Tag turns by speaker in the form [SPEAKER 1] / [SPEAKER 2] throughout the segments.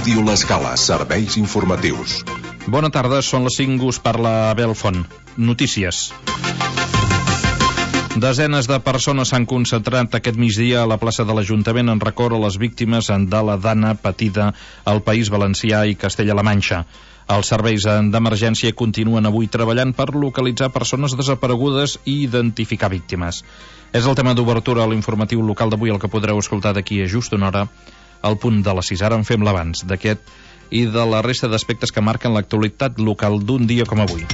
[SPEAKER 1] Ràdio L'Escala, serveis informatius.
[SPEAKER 2] Bona tarda, són les 5, us parla Abel Font. Notícies. Desenes de persones s'han concentrat aquest migdia a la plaça de l'Ajuntament en record a les víctimes de la dana patida al País Valencià i Castella-La Manxa. Els serveis d'emergència continuen avui treballant per localitzar persones desaparegudes i identificar víctimes. És el tema d'obertura a l'informatiu local d'avui, el que podreu escoltar d'aquí a just una hora, al punt de les 6. Ara en fem l'abans d'aquest i de la resta d'aspectes que marquen l'actualitat local d'un dia com avui.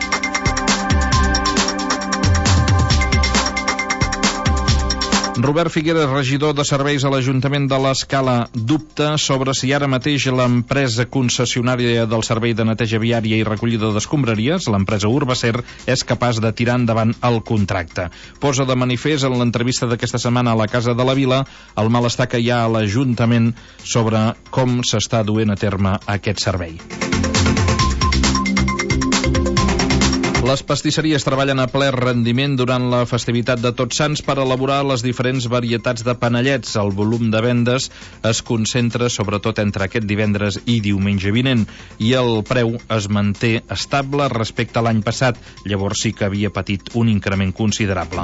[SPEAKER 2] Robert Figueres, regidor de serveis a l'Ajuntament de l'Escala, dubta sobre si ara mateix l'empresa concessionària del servei de neteja viària i recollida d'escombraries, l'empresa Urbacer, és capaç de tirar endavant el contracte. Posa de manifest en l'entrevista d'aquesta setmana a la Casa de la Vila el malestar que hi ha a l'Ajuntament sobre com s'està duent a terme aquest servei. Les pastisseries treballen a ple rendiment durant la festivitat de Tots Sants per elaborar les diferents varietats de panellets. El volum de vendes es concentra sobretot entre aquest divendres i diumenge vinent i el preu es manté estable respecte a l'any passat. Llavors sí que havia patit un increment considerable.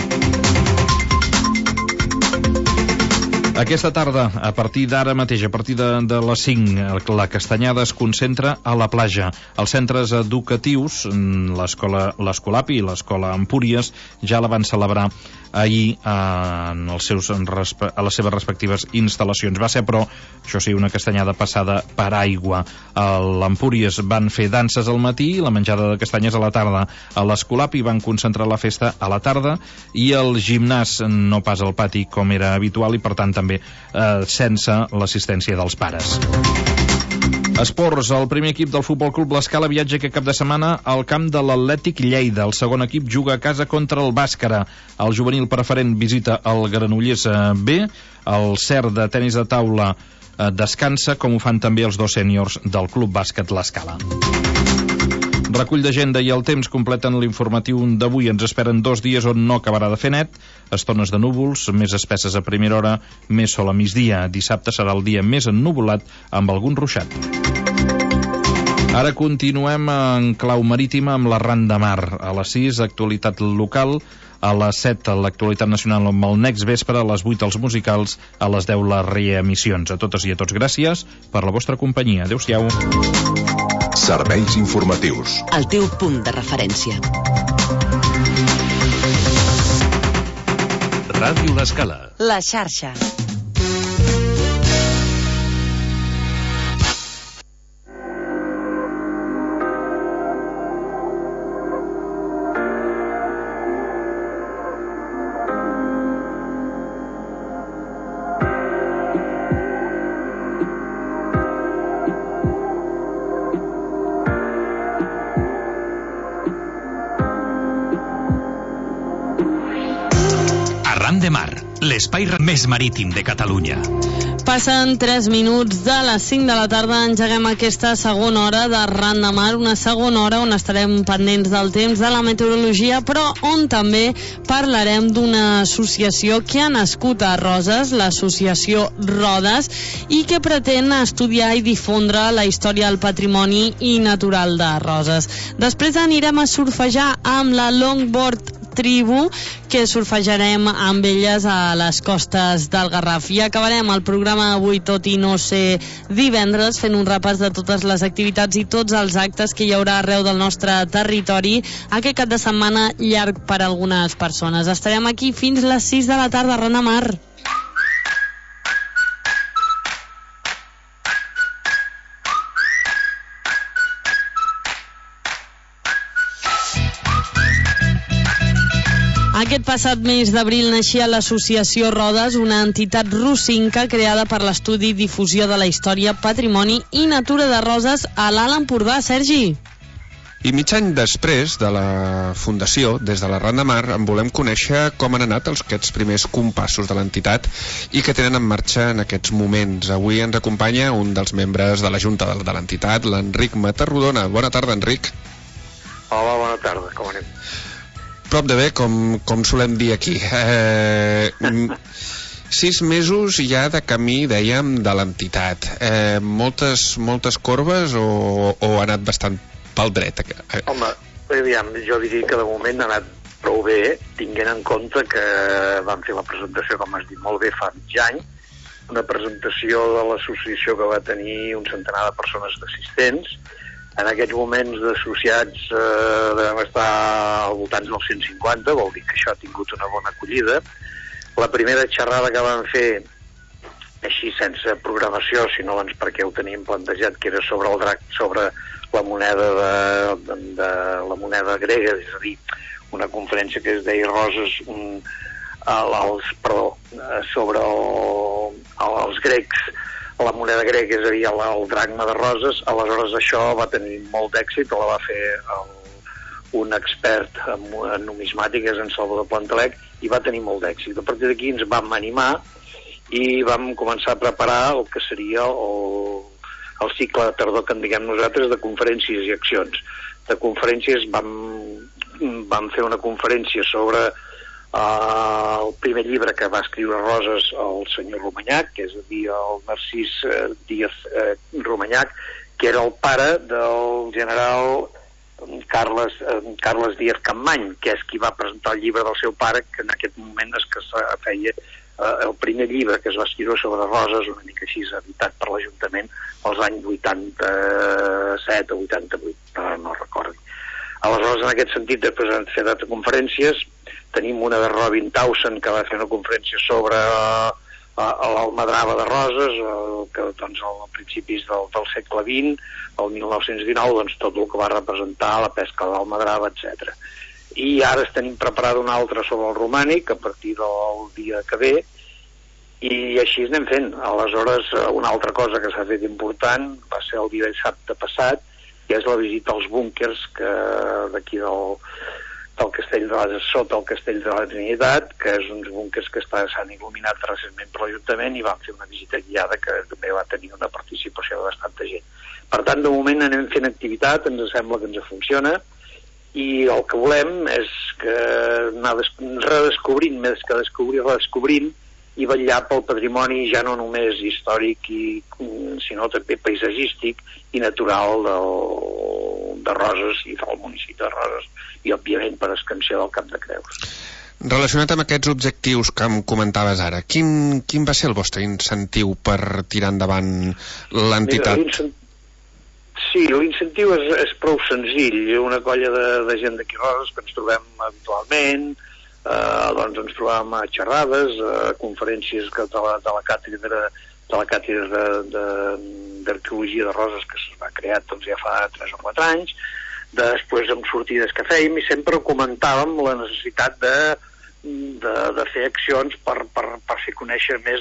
[SPEAKER 2] Aquesta tarda, a partir d'ara mateix, a partir de les 5, la castanyada es concentra a la platja. Els centres educatius, l'Escolapi i l'Escola Empúries, ja la van celebrar ahir a les seves respectives instal·lacions. Va ser, però, això sí, una castanyada passada per aigua. A l'Empúries van fer danses al matí, la menjada de castanyes a la tarda. A l'Escolapi van concentrar la festa a la tarda i el gimnàs no pas al pati com era habitual i, per tant, també sense l'assistència dels pares. Esports, el primer equip del Futbol Club L'Escala viatja aquest cap de setmana al camp de l'Atlètic Lleida. El segon equip juga a casa contra el Bàscara. El juvenil preferent visita el Granollers B. El CER de tenis de taula descansa, com ho fan també els dos sèniors del Club Bàsquet L'Escala. Recull d'agenda i el temps completen l'informatiu d'avui. Ens esperen 2 dies on no acabarà de fer net, estones de núvols, més espesses a primera hora, més sol a migdia. Dissabte serà el dia més ennuvolat amb algun ruixat. Ara continuem en clau marítima amb la Ran de Mar. A les 6, actualitat local. A les 7, l'actualitat nacional amb el Next Vespre. A les 8, els musicals. A les 10, les reemissions. A totes i a tots, gràcies per la vostra companyia. Adéu-siau.
[SPEAKER 1] Serveis informatius.
[SPEAKER 3] El teu punt de referència.
[SPEAKER 1] Ràdio L'Escala.
[SPEAKER 3] La xarxa.
[SPEAKER 4] Ran de Mar, l'espai més marítim de Catalunya.
[SPEAKER 5] Passen 3 minuts de les 5 de la tarda, engeguem aquesta segona hora de Ran de Mar, una segona hora on estarem pendents del temps, de la meteorologia, però on també parlarem d'una associació que ha nascut a Roses, l'associació Rodes, i que pretén estudiar i difondre la història del patrimoni i natural de Roses. Després anirem a surfejar amb la Longboard Tribu, que surfejarem amb elles a les costes del Garraf. I acabarem el programa avui, tot i no ser divendres, fent un repàs de totes les activitats i tots els actes que hi haurà arreu del nostre territori aquest cap de setmana llarg per a algunes persones. Estarem aquí fins les 6 de la tarda, Ran de Mar. Aquest passat mes d'abril naixia l'associació Rodes, una entitat rosinca creada per l'estudi i difusió de la història, patrimoni i natura de Roses a l'Alt Empordà. Sergi?
[SPEAKER 6] I mig any després de la fundació, des de la Ran de Mar, en volem conèixer com han anat aquests primers compassos de l'entitat i que tenen en marxa en aquests moments. Avui ens acompanya un dels membres de la Junta de l'entitat, l'Enric Matarrodona. Bona tarda, Enric.
[SPEAKER 7] Hola, bona tarda, com anem?
[SPEAKER 6] Prop de bé, com solem dir aquí. 6 mesos ja de camí, dèiem, de l'entitat. Moltes corbes o ha anat bastant pel dret?
[SPEAKER 7] Home, aviam, jo diria que de moment ha anat prou bé, tinguent en compte que vam fer la presentació, com has dit molt bé, fa mig any, una presentació de l'associació que va tenir un centenar de persones d'assistents. En aquests moments d'associats devem estar al voltant dels 150, vol dir que això ha tingut una bona acollida. La primera xerrada que vam fer, així sense programació, sinó doncs perquè ho teníem plantejat, que era sobre el drac, sobre la moneda la moneda grega, és a dir, una conferència que es deia Roses, sobre els grecs, la moneda grega, és a dir, el dracma de roses. Aleshores això va tenir molt d'èxit, la va fer un expert en numismàtiques, en Salvador Plantalec, i va tenir molt d'èxit. A partir d'aquí ens vam animar i vam començar a preparar el que seria el cicle de tardor, que en diguem nosaltres, de conferències i accions. De conferències vam fer una conferència sobre el primer llibre que va escriure Roses el senyor Romanyac, que és a dir, el Narcís Díaz Romanyac, que era el pare del general Carles Díaz Campmany, que és qui va presentar el llibre del seu pare, que en aquest moment és que feia el primer llibre que es va escriure sobre Roses, una mica així, editat per l'Ajuntament als anys 87 o 88, no recordo. Aleshores, en aquest sentit, després hem fet altres conferències. Tenim una de Robin Towson, que va fer una conferència sobre l'almadrava de Roses, que doncs, a principis del segle XX, el 1919, doncs, tot el que va representar la pesca de l'almadrava, etc. I ara tenim preparada una altra sobre el romànic, a partir del dia que ve, i així anem fent. Aleshores, una altra cosa que s'ha fet important va ser el dia dissabte passat, que és la visita als búnquers d'aquí del castell sota el castell de la Trinitat, que és uns búnquers que s'han il·luminat recentment per l'Ajuntament, i vam fer una visita guiada que també va tenir una participació de bastanta gent. Per tant, de moment anem fent activitat, ens sembla que ens funciona, i el que volem és que anar redescobrint, més que descobrir, redescobrint, i vetllar pel patrimoni ja no només històric, sinó també paisatgístic i natural de Roses i del municipi de Roses, i òbviament per extensió del Cap de Creus.
[SPEAKER 6] Relacionat amb aquests objectius que em comentaves ara, quin va ser el vostre incentiu per tirar endavant l'entitat?
[SPEAKER 7] Sí, l'incentiu és prou senzill. Una colla de gent d'aquí Roses que ens trobem habitualment, doncs ens trobàvem a xerrades, a conferències de la càtedra d'arqueologia de Roses, que es va crear doncs, ja fa 3 o 4 anys, després amb sortides que fèiem, i sempre comentàvem la necessitat de fer accions per fer conèixer més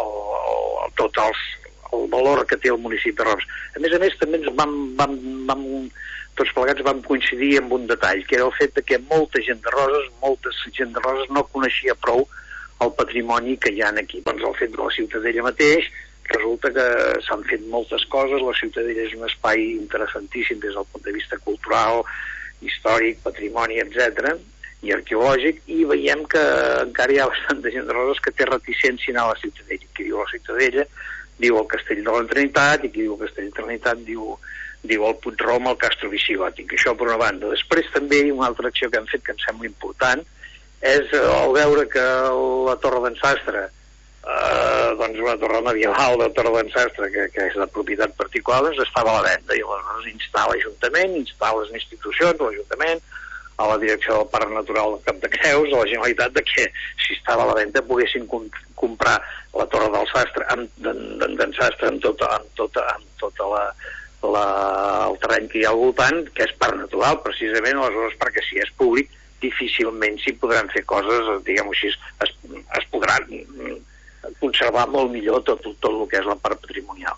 [SPEAKER 7] tot el valor que té el municipi de Roses. A més, també ens tots plegats vam coincidir amb un detall, que era el fet que molta gent de Roses no coneixia prou el patrimoni que hi ha aquí. Doncs el fet de la Ciutadella mateix, resulta que s'han fet moltes coses. La Ciutadella és un espai interessantíssim des del punt de vista cultural, històric, patrimoni, etc., i arqueològic, i veiem que encara hi ha bastanta gent de Roses que té reticència a anar a la Ciutadella. Qui diu la Ciutadella diu el Castell de la Trinitat, i qui diu el Castell de la Trinitat diu el Puig-rom, el Castro Visigòtic. Això per una banda. Després també una altra acció que hem fet que em sembla important és el veure que la Torre d'en Sastre, doncs una torre medieval de Torre d'en Sastre, que és de propietat particular, doncs estava a la venda, i aleshores instar l'Ajuntament, instar les institucions, l'Ajuntament, a la direcció del Parc Natural del Cap de Creus, a la Generalitat, de que si estava a la venda poguessin comprar la Torre del Sastre d'en Sastre amb tota el terreny que hi ha al voltant, que és parc natural, precisament. Aleshores, perquè si és públic, difícilment s'hi podran fer coses, diguem-ho així, es podran conservar molt millor tot el que és la part patrimonial.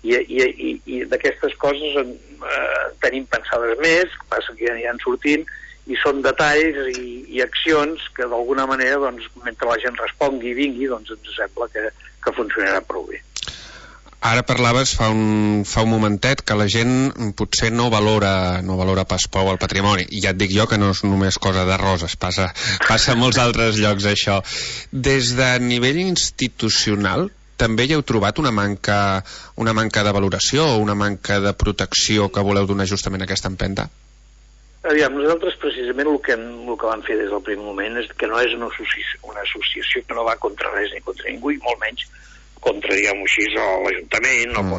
[SPEAKER 7] I d'aquestes coses tenim pensades més, que passa que ja n'hi sortint, i són detalls i accions que d'alguna manera, doncs, mentre la gent respongui i vingui, doncs ens sembla que funcionarà prou bé.
[SPEAKER 6] Ara parlaves fa un momentet que la gent potser no valora pas prou el patrimoni, i ja et dic jo que no és només cosa de Roses, passa a molts altres llocs això. Des de nivell institucional també hi heu trobat una manca de valoració o una manca de protecció que voleu donar justament a aquesta empenta?
[SPEAKER 7] Aviam, nosaltres precisament el que vam fer des del primer moment és que no és una associació que no va contra res ni contra ningú, i molt menys contra, diguem-ho així, l'Ajuntament o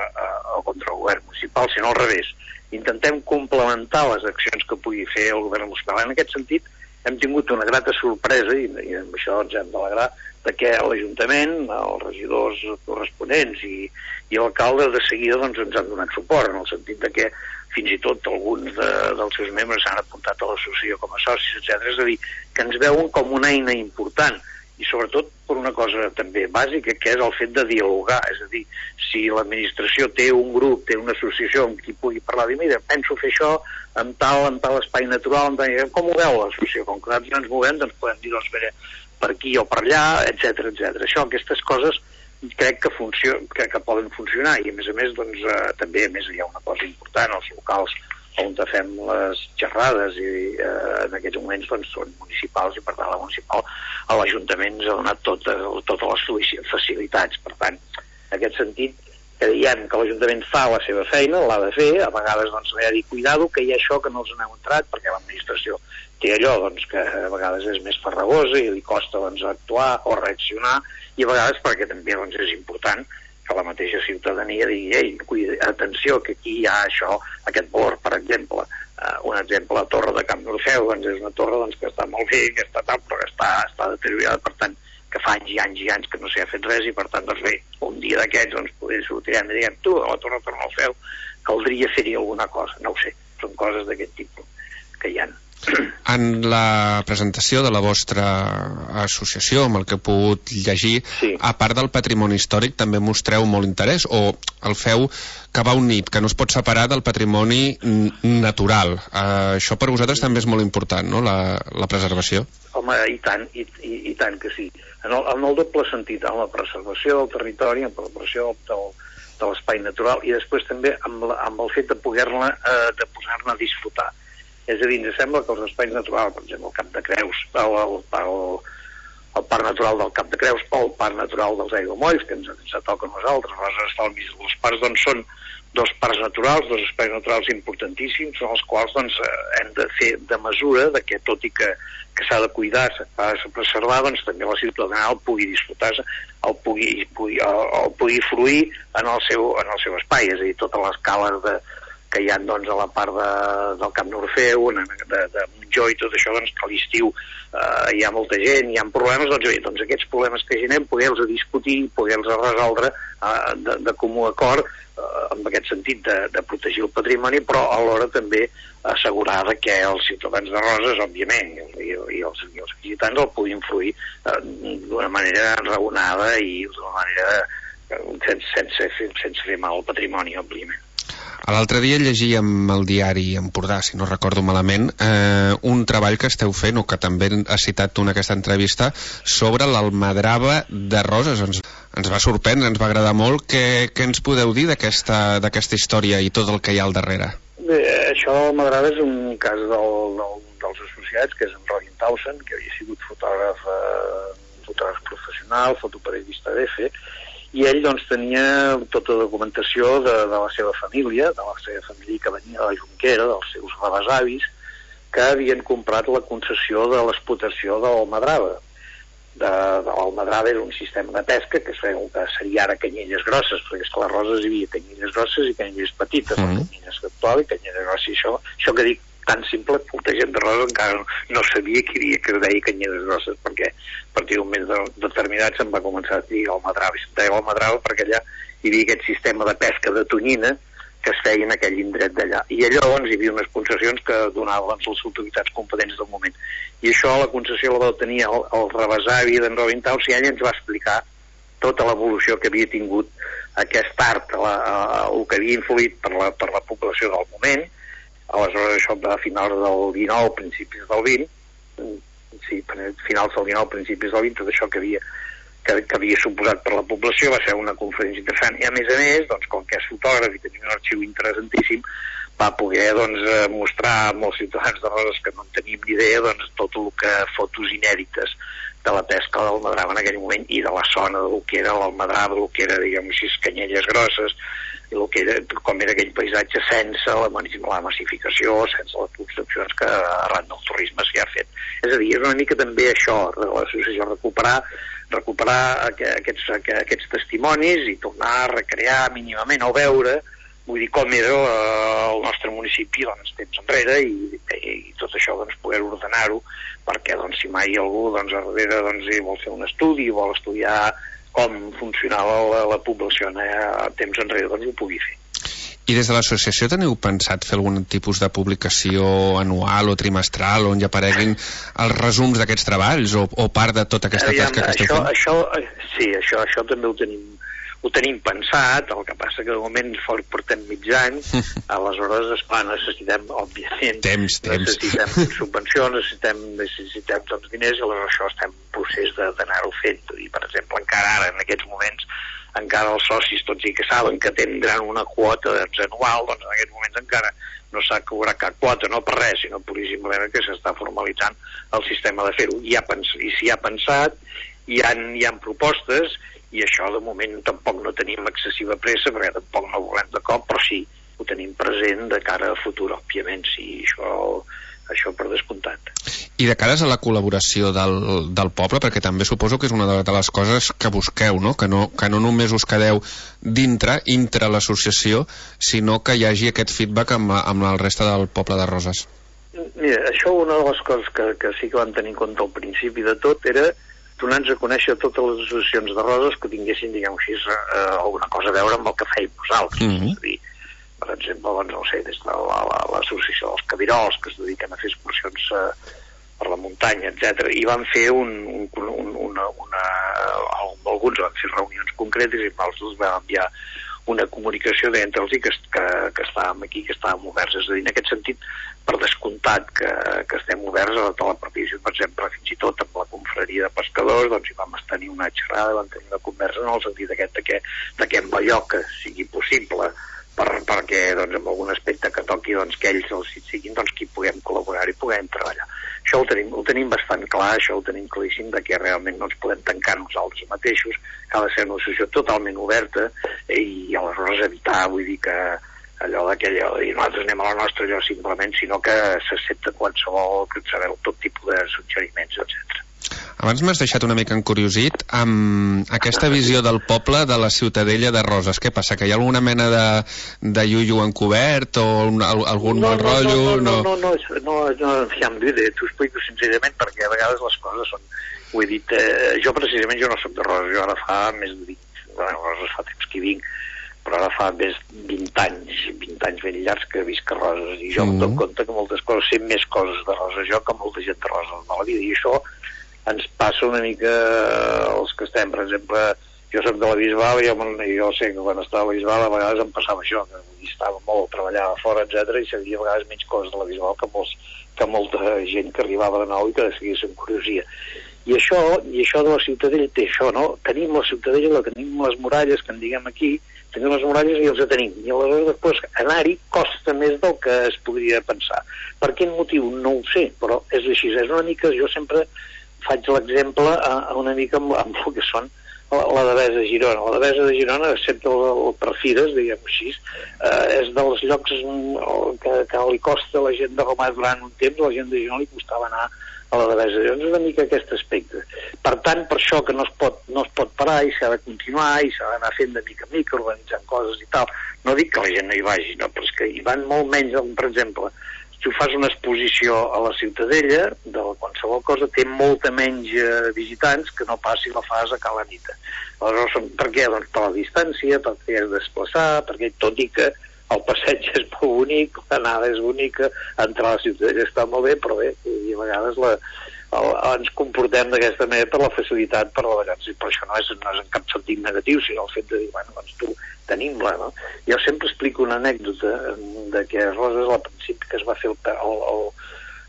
[SPEAKER 7] contra el govern municipal, sinó al revés. Intentem complementar les accions que pugui fer el govern municipal. En aquest sentit, hem tingut una grata sorpresa, i amb això ens hem d'alegrar, de que l'Ajuntament, els regidors corresponents i l'alcalde de seguida ens han donat suport, en el sentit de que fins i tot alguns dels seus membres s'han apuntat a l'associació com a socis, etc. És a dir, que ens veuen com una eina important, i sobretot per una cosa també bàsica, que és el fet de dialogar. És a dir, si l'administració té un grup, té una associació amb qui pugui parlar, dir, mira, penso fer això amb tal espai natural, com ho veu l'associació? Com que nosaltres ens movem, doncs podem dir, doncs, per aquí o per allà, etc. Això, aquestes coses crec que poden funcionar, i a més doncs, també hi ha una cosa important, els locals on fem les xerrades, i en aquests moments doncs, són municipals, i per tant l'Ajuntament ens ha donat totes les facilitats. Per tant, en aquest sentit, creiem que l'Ajuntament fa la seva feina, l'ha de fer, a vegades doncs, li ha de dir, cuidado, que hi ha això que no els n'heu entrat, perquè l'administració té allò doncs, que a vegades és més farragosa i li costa doncs, actuar o reaccionar, i a vegades perquè també doncs, és important que la mateixa ciutadania digui, ei, atenció, que aquí hi ha això, aquest valor. Per exemple, un exemple, la torre de Camp d'Orfeu, doncs és una torre doncs, que està molt bé, que està tal, però que està deteriorada, per tant, que fa anys i anys i anys que no s'hi ha fet res, i per tant, doncs bé, un dia d'aquests doncs, poder sortirem i diguem, tu, a la torre de Camp d'Orfeu caldria fer-hi alguna cosa, no ho sé, són coses d'aquest tipus que hi ha.
[SPEAKER 6] En la presentació de la vostra associació, amb el que he pogut llegir, sí, a part del patrimoni històric també mostreu molt interès, o el feu que va unit, que no es pot separar del patrimoni natural. Això per vosaltres també és molt important, no?, la preservació.
[SPEAKER 7] Home, i tant que sí. En el doble sentit, en la preservació del territori, en la preservació de l'espai natural, i després també amb el fet de posar-ne a disfrutar. És a dir, ens sembla que els espais naturals, per exemple, el Cap de Creus, el Parc Natural del Cap de Creus, o el Parc Natural dels Aiguamolls, que ens toca a nosaltres, Roses està al mig dels parcs, doncs són dos parcs naturals, dos espais naturals importantíssims, en els quals doncs, hem de fer de mesura de que, tot i que s'ha de cuidar, s'ha de preservar, doncs també la ciutadania el pugui disfrutar, el pugui fruir en el seu espai, és a dir, totes les cales que hi ha doncs, a la part del Camp d'Orfeu, de Montjó i tot això, doncs, que a l'estiu hi ha molta gent, hi ha problemes, doncs aquests problemes que generem, poder-los discutir, poder-los resoldre de comú acord, en aquest sentit de protegir el patrimoni, però alhora també assegurar que els ciutadans de Roses, òbviament, i els visitants el puguin fruir d'una manera raonada i d'una manera sense fer mal al patrimoni, òbviament.
[SPEAKER 6] L'altre dia llegíem al diari Empordà, si no recordo malament, un treball que esteu fent, o que també has citat tu en aquesta entrevista, sobre l'almadrava de Roses. Ens va sorprendre, ens va agradar molt. Què ens podeu dir d'aquesta història i tot el que hi ha al darrere?
[SPEAKER 7] Bé, això de l'almadrava és un cas dels associats, que és en Robin Towson, que havia sigut fotògraf professional, fotoperiodista d'EFE, i ell doncs tenia tota la documentació de la seva família, que venia de la Jonquera, dels seus rebesavis, que havien comprat la concessió de l'explotació de l'almadrava. L'almadrava era un sistema de pesca que seria ara canyelles grosses, perquè és que a les Roses hi havia canyelles grosses i canyelles petites, canyelles actual i canyelles grosses, i això que dic tan simple, molta gent de Roses encara no sabia que es deia canyelles grosses, perquè a partir d'un moment determinat se'n va començar a dir almadrava, i se'n deia almadrava perquè allà hi havia aquest sistema de pesca de tonyina que es feia en aquell indret d'allà, i allò doncs hi havia unes concessions que donaven les autoritats competents del moment, i això la concessió la va tenir el rebesavi d'en Robin Towson, i ell ens va explicar tota l'evolució que havia tingut aquest art, el que havia influït per la població del moment. Aleshores això a finals del 19, principis del 20, sí, finals del 19, principis del 20, tot això que que havia suposat per la població, va ser una conferència interessant, i a més, doncs, com que és fotògraf i tenia un arxiu interessantíssim, va poder mostrar a molts ciutadans de Roses que no en teníem ni idea tot el que fotos inèdites de la pesca del Madrava en aquell moment i de la zona del que era l'Almadrava, del que era, diguem així, Canyelles Grosses, i el que era, com era aquell paisatge sense la massificació, sense les construccions que arran del turisme s'hi ha fet. És a dir, és una mica també això de l'associació, recuperar aquests testimonis i tornar a recrear mínimament o veure, vull dir, com era el nostre municipi temps enrere i tot això poder ordenar-ho, perquè si mai algú a darrere vol fer un estudi, vol estudiar com funcionava la població a temps enrere, ho pugui fer.
[SPEAKER 6] I des de l'associació teniu pensat fer algun tipus de publicació anual o trimestral on hi apareguin els resums d'aquests treballs o part de tota aquesta tasca que esteu fent?
[SPEAKER 7] Sí, això també ho tenim pensat, el que passa que de moment portem mig any, aleshores, esclar, necessitem, òbviament, necessitem subvencions, necessitem diners, i aleshores això estem en procés d'anar-ho fent. I, per exemple, encara ara, en aquests moments, encara els socis, tots i que saben que tindran una quota anual, doncs en aquests moments encara no s'ha cobrat cap quota, no per res, sinó puríssimament que s'està formalitzant el sistema de fer-ho. I s'hi ha pensat, hi ha propostes, i això de moment tampoc no tenim excessiva pressa, perquè tampoc no volem de cop, però sí, ho tenim present de cara a futur, òbviament, sí, això per descomptat.
[SPEAKER 6] I de cares a la col·laboració del poble, perquè també suposo que és una de les coses que busqueu, no? Que no només us quedeu dintre l'associació, sinó que hi hagi aquest feedback amb el reste del poble de Roses.
[SPEAKER 7] Mira, això una de les coses que sí que vam tenir en compte al principi de tot era donar-nos a conèixer totes les associacions de Roses que tinguessin, diguem així, alguna cosa a veure amb el que fèiem nosaltres. És a dir, per exemple, no sé, des de l'associació dels Cabirols, que es dediquen a fer excursions per la muntanya, etc. I van fer alguns van fer reunions concretes i nosaltres vam enviar una comunicació d'entre els que estàvem aquí, que estàvem oberts. És a dir, en aquest sentit, per descomptat que estem oberts a tota la participació, per exemple, fins i tot amb la confraria de pescadors, doncs hi vam tenir una xerrada, vam tenir una conversa en el sentit que amb allò que sigui possible, perquè en algun aspecte que toqui que ells siguin qui puguem col·laborar i puguem treballar. Això ho tenim bastant clar, això ho tenim claríssim, que realment no ens podem tancar nosaltres mateixos, que ha de ser una associació totalment oberta i aleshores evitar, vull dir que allò que nosaltres anem a la nostra allò simplement, sinó que s'accepta qualsevol, que sabeu, tot tipus de suggeriments, etc.
[SPEAKER 6] Abans m'has deixat una mica encuriosit amb aquesta visió del poble de la Ciutadella de Roses. Què passa, que hi ha alguna mena de iuiu encobert o algun mal rotllo?
[SPEAKER 7] T'ho explico sincerament perquè a vegades les coses són... Ho he dit, jo precisament no soc de Roses, jo ara fa més de 20... Roses fa temps que hi vinc, però ara fa més 20 anys ben llargs que visc a Roses, i jo em dono compte que moltes coses, sé més coses de Roses jo que molta gent de Roses de la vida, i això ens passa una mica els que estem, per exemple, jo soc de la Bisbal i jo sé que quan estava a la Bisbal a vegades em passava això, que estava molt, treballava fora, etc i sabia a vegades menys coses de la Bisbal que molta gent que arribava de nou i que de seguida s'encuriosia. I això de la Ciutadella té això, no? Tenim la Ciutadella, tenim les muralles, que en diguem aquí, tenim les muralles i els tenim. I aleshores després anar-hi costa més del que es podria pensar. Per quin motiu? No ho sé, però és així. És una mica, jo sempre faig l'exemple una mica amb el que són la Devesa de Girona. La Devesa de Girona, excepte per fires, diguem així, és dels llocs que li costa a la gent de Roma durant un temps, a la gent de Girona li costava anar a la Devesa. Llavors és una mica aquest aspecte. Per tant, per això que no es pot parar i s'ha de continuar i s'ha d'anar fent de mica en mica, organitzant coses i tal. No dic que la gent no hi vagi, no, però és que hi van molt menys, per exemple, si tu fas una exposició a la Ciutadella de qualsevol cosa, té molta menys visitants que no pas si la fas a Cala Nita. Aleshores, per què? Doncs per la distància, perquè has de desplaçar, perquè tot i que el passeig és molt bonic, l'anada és bonica, entrar a la Ciutadella està molt bé, però bé, i a vegades ens comportem d'aquesta manera per la facilitat, per la vegada. Per això no és en cap sentit negatiu, sinó el fet de dir, bueno, doncs tu tenim-la, no? Jo sempre explico una anècdota de que a Roses, al principi que es va fer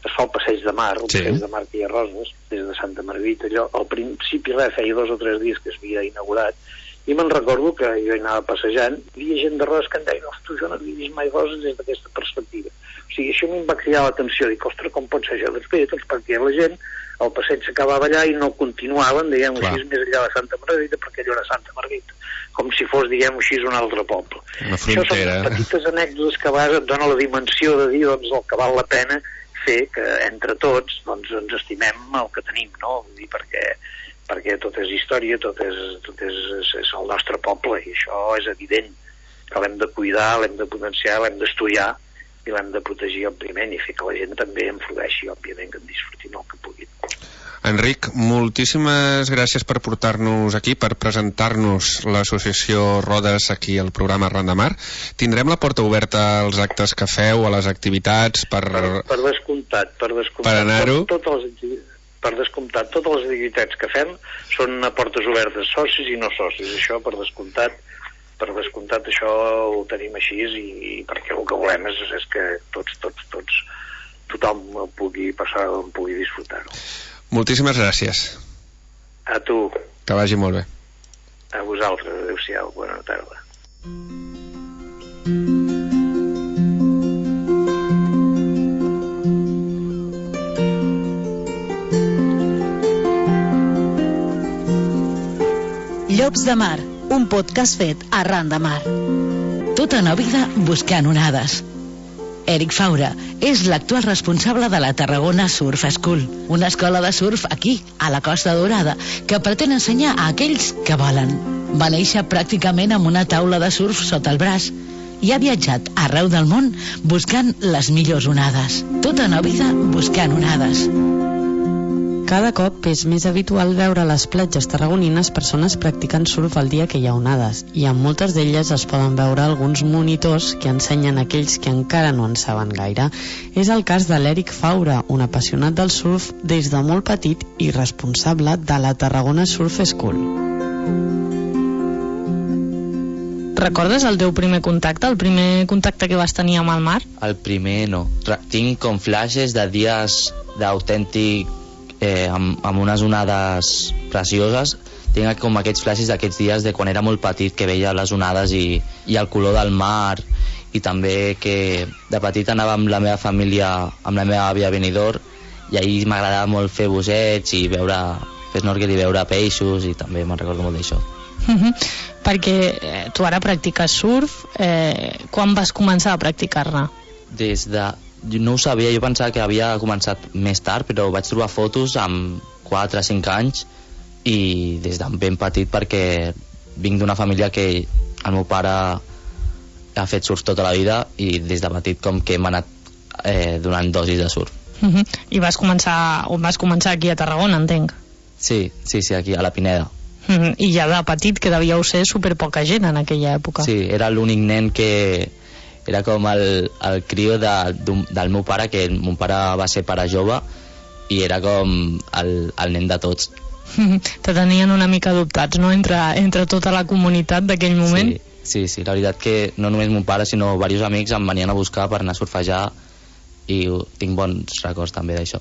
[SPEAKER 7] es fa el passeig de mar, passeig de mar que hi ha Roses, des de Santa Margarita, allò, al principi feia 2 o 3 dies que es havia inaugurat, i me'n recordo que jo anava passejant, hi havia gent de Roses que em deia, ostres, jo no havia vist mai Roses des d'aquesta perspectiva. O sigui, això em va cridar l'atenció, dic, ostres, com pot ser això? Doncs perquè la gent, el passeig s'acabava allà i no continuaven, diguem-ho així, més enllà de Santa Margarita, perquè allò era Santa Margarita, com si fos, diguem-ho així, un altre poble.
[SPEAKER 6] Una frontera.
[SPEAKER 7] Això són petites anècdotes que a vegades et dona la dimensió de dir, doncs, el que val la pena fer que entre tots doncs, ens estimem el que tenim, no? Vull dir, perquè tot és història, tot és el nostre poble, i això és evident que l'hem de cuidar, l'hem de potenciar, l'hem d'estudiar i l'hem de protegir, òbviament, i fer que la gent també en floreixi, òbviament, que en disfrutin el que puguin.
[SPEAKER 6] Enric, moltíssimes gràcies per portar-nos aquí, per presentar-nos l'associació Rodes aquí al programa Arran de Mar. Tindrem la porta oberta als actes que feu, a les activitats, per
[SPEAKER 7] descomptat.
[SPEAKER 6] Per anar-ho?
[SPEAKER 7] Per descomptat, totes les activitats que fem són a portes obertes, socis i no socis. Això, per descomptat, això ho tenim així, i perquè el que volem és que tothom pugui passar, pugui disfrutar-ho.
[SPEAKER 6] Moltíssimes gràcies.
[SPEAKER 7] A tu.
[SPEAKER 6] Que vagi molt bé.
[SPEAKER 7] A vosaltres, adéu-siau, bona tarda.
[SPEAKER 3] Llops de Mar, un podcast fet arran de mar. Tota una vida buscant onades. Eric Faura és l'actual responsable de la Tarragona Surf School, una escola de surf aquí, a la Costa Daurada, que pretén ensenyar a aquells que volen. Va néixer pràcticament amb una taula de surf sota el braç i ha viatjat arreu del món buscant les millors onades. Tota una vida buscant onades.
[SPEAKER 5] Cada cop és més habitual veure a les platges tarragonines persones practicant surf el dia que hi ha onades, i en moltes d'elles es poden veure alguns monitors que ensenyen a aquells que encara no en saben gaire. És el cas de l'Eric Faura, un apassionat del surf des de molt petit i responsable de la Tarragona Surf School. Recordes el teu primer contacte, el primer contacte que vas tenir amb el mar?
[SPEAKER 8] El primer no. Tinc com flashes de dies d'autèntic amb unes onades precioses. Tinc com aquests flashes d'aquests dies de quan era molt petit, que veia les onades i el color del mar, i també que de petit anava amb la meva família, amb la meva àvia a Benidorm, i ahir m'agradava molt fer bussets i fer snorkel i veure peixos, i també me'n recordo molt d'això.
[SPEAKER 5] Perquè tu ara practiques surf, quan vas començar a practicar-ne?
[SPEAKER 8] No ho sabia, jo pensava que havia començat més tard, però vaig trobar fotos amb 4 o 5 anys, i des de ben petit, perquè vinc d'una família que el meu pare ha fet surf tota la vida, i des de petit com que m'ha anat donant dosis de surf.
[SPEAKER 5] I vas començar aquí a Tarragona, entenc?
[SPEAKER 8] Sí, aquí a la Pineda.
[SPEAKER 5] I ja de petit, que devíeu ser superpoca gent en aquella època.
[SPEAKER 8] Sí, era l'únic nen que era com el crió del meu pare, que mon pare va ser pare jove, i era com el nen de tots.
[SPEAKER 5] Te tenien una mica adoptats, no?, entre tota la comunitat d'aquell moment.
[SPEAKER 8] Sí, la veritat que no només mon pare, sinó diversos amics em venien a buscar per anar a surfejar, i tinc bons records també d'això.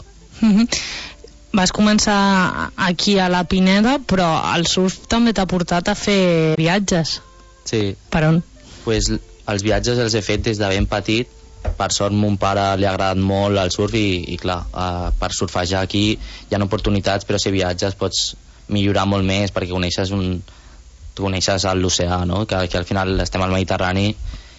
[SPEAKER 5] Vas començar aquí a la Pineda, però el surf també t'ha portat a fer viatges.
[SPEAKER 8] Sí.
[SPEAKER 5] Per on?
[SPEAKER 8] Els viatges els he fet des de ben petit. Per sort mon pare li ha agradat molt el surf, i clar, per surfejar aquí hi ha oportunitats, però si viatges pots millorar molt més, perquè tu coneixes l'oceà, no? Que al final estem al Mediterrani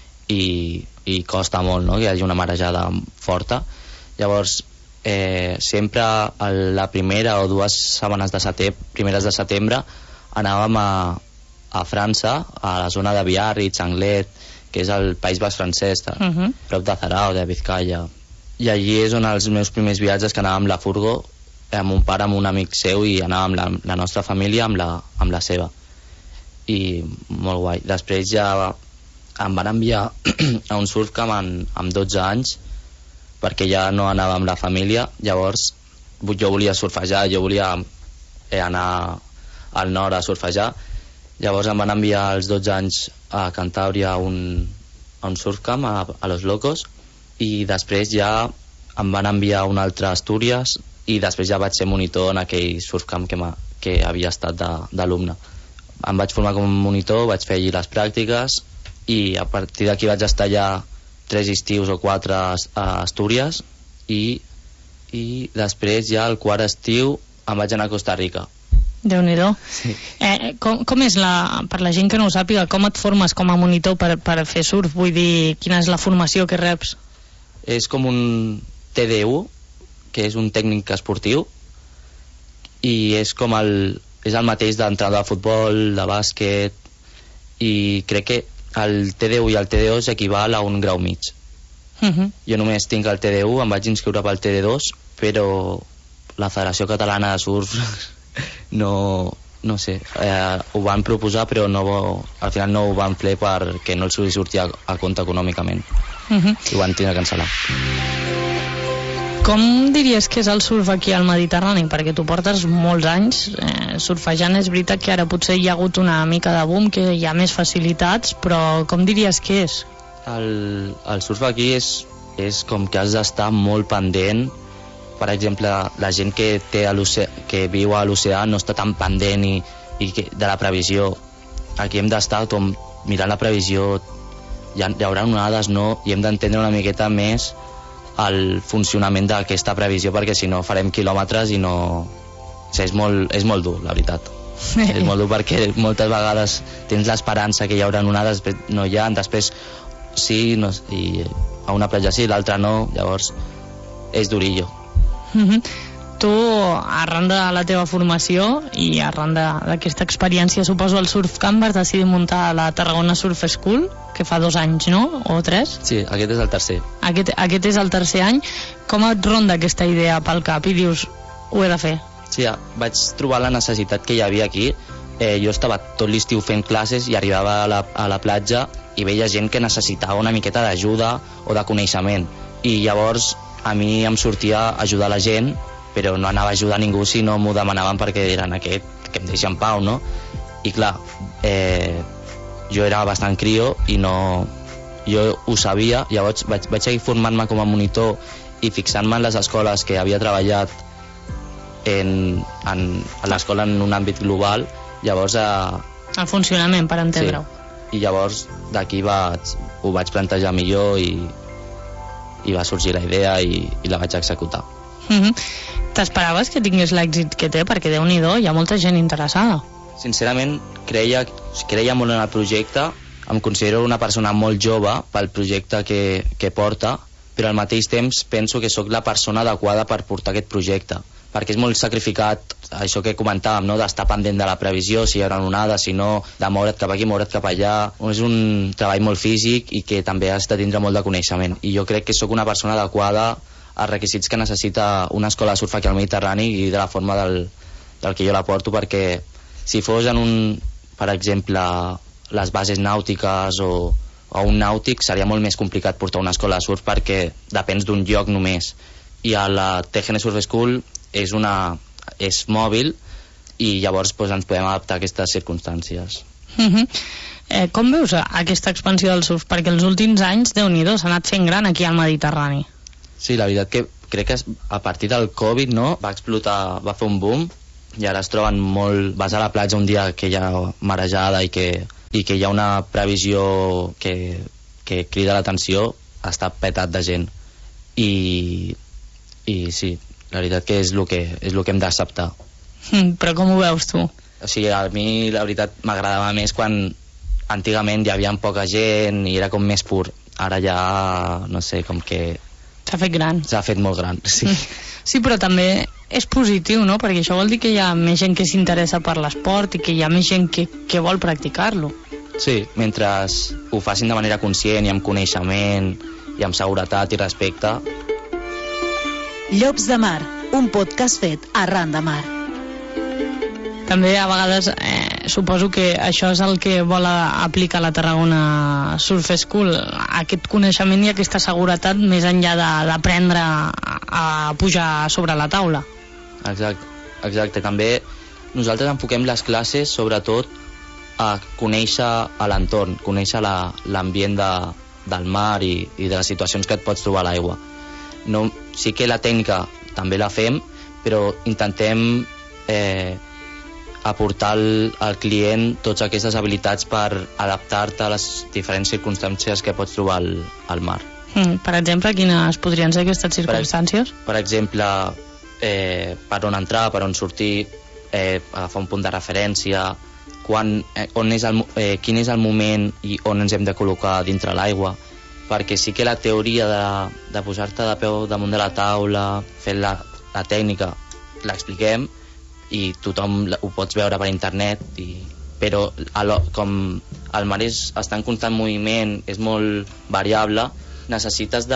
[SPEAKER 8] i costa molt, no?, que hi hagi una marejada forta. Llavors sempre a la primera o 2 setmanes primeres de setembre anàvem a França, a la zona de Biarritz, Anglet, que és el País Basc francès, prop de Zarao, de Vizcaya, i allí és on els meus primers viatges, que anàvem amb la furgo, amb un pare, amb un amic seu, i anàvem amb la nostra família, amb la seva, i molt guai. Després ja em van enviar a un surfcamp amb 12 anys, perquè ja no anava amb la família. Llavors jo volia surfejar, jo volia anar al nord a surfejar. Llavors em van enviar als 12 anys a Cantàbria a un surfcamp, a Los Locos, i després ja em van enviar a un altre Astúries i després ja vaig ser monitor en aquell surfcamp que havia estat d'alumne. Em vaig formar com a monitor, vaig fer allí les pràctiques i a partir d'aquí vaig estar ja 3 estius o 4 a Astúries i després ja el quart estiu em vaig anar a Costa Rica.
[SPEAKER 9] Déu-n'hi-do.
[SPEAKER 8] Sí.
[SPEAKER 9] Com és, per la gent que no ho sàpiga, com et formes com a monitor per fer surf? Vull dir, quina és la formació que reps?
[SPEAKER 8] És com un TD1, que és un tècnic esportiu, i és el mateix d'entrenador de futbol, de bàsquet, i crec que el TD1 i el TD2 equival a un grau mig. Jo només tinc el TD1, em vaig inscriure pel TD2, però la Federació Catalana de Surf no sé, ho van proposar però al final no ho van fer perquè no els sortia a compte econòmicament i ho van tenir que cancel·lar.
[SPEAKER 9] Com diries que és el surf aquí al Mediterrani? Perquè tu portes molts anys surfejant. És veritat que ara potser hi ha hagut una mica de boom, que hi ha més facilitats, però com diries que és?
[SPEAKER 8] El surf aquí és com que has d'estar molt pendent. Per exemple, la gent que viu a l'oceà no està tan pendent de la previsió. Aquí hem d'estar mirant la previsió, hi haurà onades, no? I hem d'entendre una miqueta més el funcionament d'aquesta previsió, perquè si no farem quilòmetres i no... O sigui, és molt dur, la veritat. És molt dur perquè moltes vegades tens l'esperança que hi haurà onades, després no hi ha, després sí, no, i a una platja sí, l'altra no, llavors és durillo.
[SPEAKER 9] Tu, arran de la teva formació i arran d'aquesta experiència, suposo, al Surf Camp, vas decidir muntar la Tarragona Surf School, que fa 2 anys, no? O 3?
[SPEAKER 8] Sí, aquest és el tercer.
[SPEAKER 9] Aquest és el tercer any. Com et ronda aquesta idea pel cap i dius, ho he de fer?
[SPEAKER 8] Sí, vaig trobar la necessitat que hi havia aquí. Jo estava tot l'estiu fent classes i arribava a la platja i veia gent que necessitava una miqueta d'ajuda o de coneixement. I llavors a mi em sortia ajudar la gent, però no anava a ajudar ningú si no m'ho demanaven perquè eren que em deixen en pau, no? I clar, jo era bastant crio i jo ho sabia, llavors vaig seguir formant-me com a monitor i fixant-me en les escoles que havia treballat a l'escola en un àmbit global, llavors...
[SPEAKER 9] El funcionament, per entendre-ho.
[SPEAKER 8] Sí. I llavors d'aquí ho vaig plantejar millor i va sorgir la idea i la vaig executar.
[SPEAKER 9] T'esperaves que tingués l'èxit que té? Perquè Déu-n'hi-do, hi ha molta gent interessada.
[SPEAKER 8] Sincerament, creia molt en el projecte. Em considero una persona molt jove pel projecte que porta, però al mateix temps penso que sóc la persona adequada per portar aquest projecte, perquè és molt sacrificat, això que comentàvem, no? D'estar pendent de la previsió, si hi haurà onades, si no, de moure't cap aquí, moure't cap allà. És un treball molt físic i que també has de tindre molt de coneixement, i jo crec que sóc una persona adequada als requisits que necessita una escola de surf aquí al Mediterrani i de la forma del que jo la porto, perquè si fos per exemple, les bases nàutiques o un nàutic, seria molt més complicat portar una escola de surf perquè depens d'un lloc només. I a la TGN Surf School és mòbil i llavors ens podem adaptar a aquestes circumstàncies.
[SPEAKER 9] Com veus aquesta expansió del surf? Perquè els últims anys, Déu-n'hi-do, s'ha anat fent gran aquí al Mediterrani.
[SPEAKER 8] Sí, la veritat que crec que a partir del Covid, no, va explotar, va fer un boom i ara es troben molt... Vas a la platja un dia que hi ha marejada i que hi ha una previsió que crida l'atenció, està petat de gent. I sí, la veritat que és el que hem d'acceptar.
[SPEAKER 9] Però com ho veus tu?
[SPEAKER 8] O sigui, a mi la veritat m'agradava més quan antigament hi havia poca gent i era com més pur. Ara ja, no sé, com que...
[SPEAKER 9] S'ha fet gran.
[SPEAKER 8] S'ha fet molt gran, sí.
[SPEAKER 9] Sí, però també és positiu, no? Perquè això vol dir que hi ha més gent que s'interessa per l'esport i que hi ha més gent que vol practicar-lo.
[SPEAKER 8] Sí, mentre ho facin de manera conscient i amb coneixement i amb seguretat i respecte.
[SPEAKER 3] Llops de Mar, un podcast fet arran de mar.
[SPEAKER 9] També a vegades suposo que això és el que vol aplicar la Tarragona Surf School, aquest coneixement i aquesta seguretat més enllà d'aprendre a pujar sobre la taula.
[SPEAKER 8] Exacte. També nosaltres enfoquem les classes sobretot a conèixer l'entorn, conèixer l'ambient del mar i de les situacions que et pots trobar a l'aigua. No, sí que la tècnica també la fem, però intentem aportar al client totes aquestes habilitats per adaptar-te a les diferents circumstàncies que pots trobar al mar.
[SPEAKER 9] Per exemple, quines podrien ser aquestes circumstàncies?
[SPEAKER 8] Per exemple, per on entrar, per on sortir, agafar un punt de referència, quin és el moment i on ens hem de col·locar dintre l'aigua, perquè sí que la teoria de posar-te de peu damunt de la taula, fer la tècnica, l'expliquem i tothom ho pots veure per internet, però com el mar està en constant moviment, és molt variable, necessites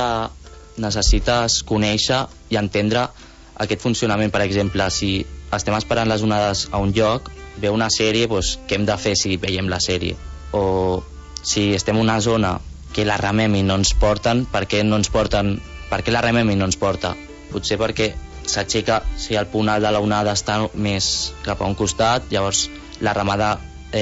[SPEAKER 8] conèixer i entendre aquest funcionament. Per exemple, si estem esperant les onades a un lloc, ve una sèrie, doncs, què hem de fer si veiem la sèrie? O si estem en una zona que la remem i no ens porten, per què la remem i no ens porta? Potser perquè s'aixeca, si el punt alt de la onada està més cap a un costat, llavors la remada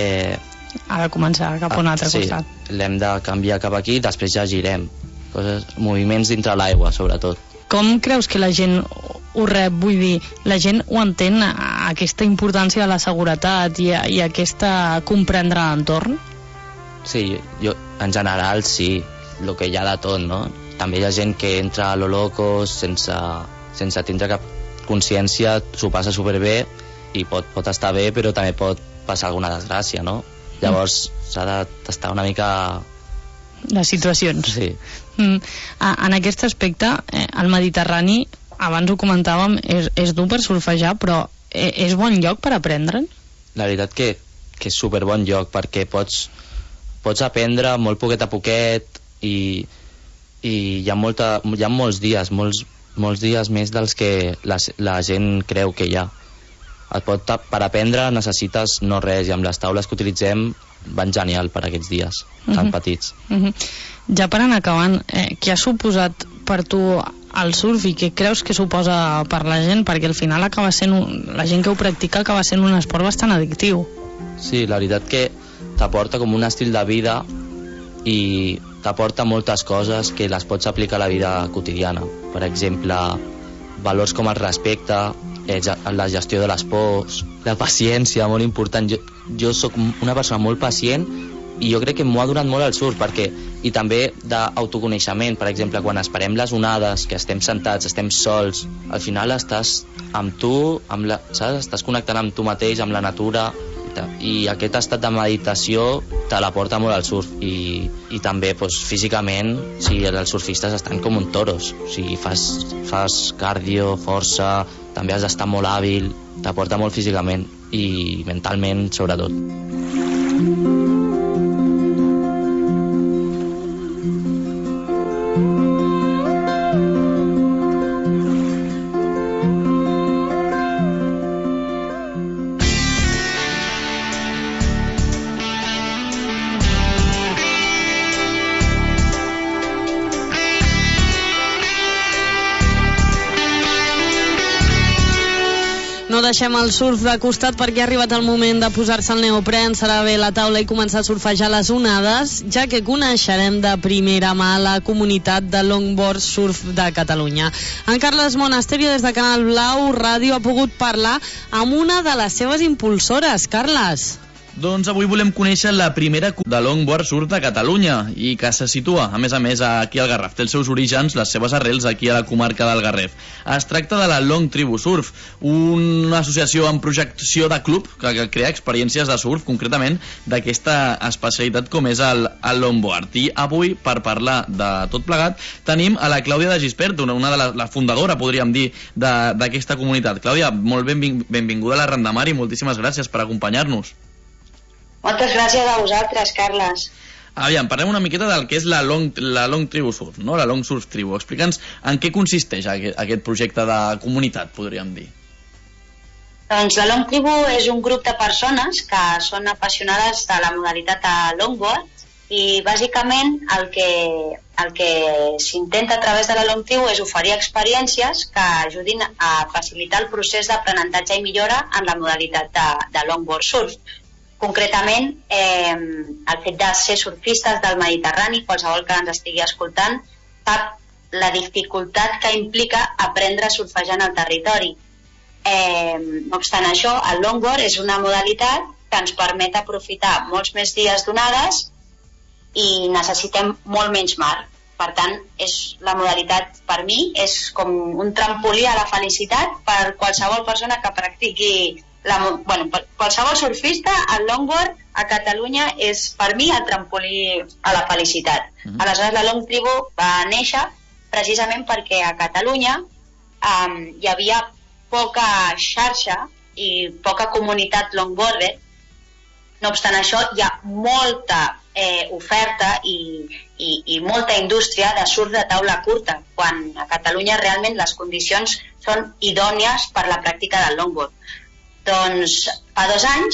[SPEAKER 9] ha de començar cap a un altre costat.
[SPEAKER 8] Sí, l'hem de canviar cap aquí, després ja girem. Moviments dintre l'aigua, sobretot.
[SPEAKER 9] Com creus que la gent ho rep? Vull dir, la gent ho entén, aquesta importància de la seguretat i aquesta comprendre l'entorn?
[SPEAKER 8] Sí, en general sí, el que hi ha de tot, no? També hi ha gent que entra a lo loco sense tindre cap consciència, s'ho passa superbé i pot estar bé, però també pot passar alguna desgràcia, no? Llavors s'ha de tastar una mica
[SPEAKER 9] les situacions.
[SPEAKER 8] Sí.
[SPEAKER 9] En aquest aspecte, el Mediterrani, abans ho comentàvem, és dur per surfejar, però és bon lloc per aprendre'n?
[SPEAKER 8] La veritat que és super bon lloc, perquè pots aprendre molt poquet a poquet i hi ha molts dies, molts dies més dels que la gent creu que hi ha. Per aprendre necessites no res, i amb les taules que utilitzem van genial per aquests dies tan petits.
[SPEAKER 9] Ja per anar acabant, què ha suposat per tu el surf i què creus que suposa per la gent? Perquè al final acaba sent la gent que ho practica acaba sent un esport bastant addictiu.
[SPEAKER 8] Sí, la veritat que t'aporta com un estil de vida i t'aporta moltes coses que les pots aplicar a la vida quotidiana. Per exemple, valors com el respecte, la gestió de les pors, la paciència, molt important. Jo sóc una persona molt pacient i jo crec que m'ho ha donat molt el surf, i també d'autoconeixement. Per exemple, quan esperem les onades, que estem sentats, estem sols, al final estàs amb tu, saps? Estàs connectant amb tu mateix, amb la natura, i aquest estat de meditació te l'aporta molt al surf. I també físicament, els surfistes estan com un toros, fas cardio, força, també has d'estar molt hàbil, t'aporta molt físicament i mentalment sobretot.
[SPEAKER 5] No deixem el surf de costat perquè ha arribat el moment de posar-se el neopre, encerar bé la taula i començar a surfejar les onades, ja que coneixerem de primera mà la comunitat de longboard surf de Catalunya. En Carles Monasterio, des de Canal Blau Ràdio, ha pogut parlar amb una de les seves impulsores. Carles.
[SPEAKER 10] Doncs avui volem conèixer la primera de longboard surf de Catalunya i que se situa, a més, aquí al Garraf. Té els seus orígens, les seves arrels, aquí a la comarca del Garraf. Es tracta de la Long Tribu Surf, una associació amb projecció de club que crea experiències de surf, concretament d'aquesta especialitat com és el longboard. I avui, per parlar de tot plegat, tenim a la Clàudia de Gispert, una de la fundadora, podríem dir, d'aquesta comunitat. Clàudia, molt benvinguda a la Randamar i moltíssimes gràcies per acompanyar-nos.
[SPEAKER 11] Moltes gràcies a vosaltres, Carles.
[SPEAKER 10] Aviam, parlem una miqueta del que és la Long Tribu Surf, no? La Long Surf Tribu. Explica'ns en què consisteix aquest projecte de comunitat, podríem dir.
[SPEAKER 11] Doncs la Long Tribu és un grup de persones que són apassionades de la modalitat de longboard i bàsicament el que s'intenta a través de la Long Tribu és oferir experiències que ajudin a facilitar el procés d'aprenentatge i millora en la modalitat de longboard surf. Concretament, el fet de ser surfistes del Mediterrani, qualsevol que ens estigui escoltant, sap la dificultat que implica aprendre a surfejar en el territori. No obstant això, el longboard és una modalitat que ens permet aprofitar molts més dies d'onades i necessitem molt menys mar. Per tant, la modalitat per mi és com un trampolí a la felicitat per qualsevol persona que practiqui per qualsevol surfista. El longboard a Catalunya és per mi el trampolí a la felicitat. Aleshores la Long Tribu va néixer precisament perquè a Catalunya hi havia poca xarxa i poca comunitat longboarder. No obstant això, hi ha molta oferta i molta indústria de surf de taula curta, quan a Catalunya realment les condicions són idònies per la pràctica del longboard. Doncs fa 2 anys,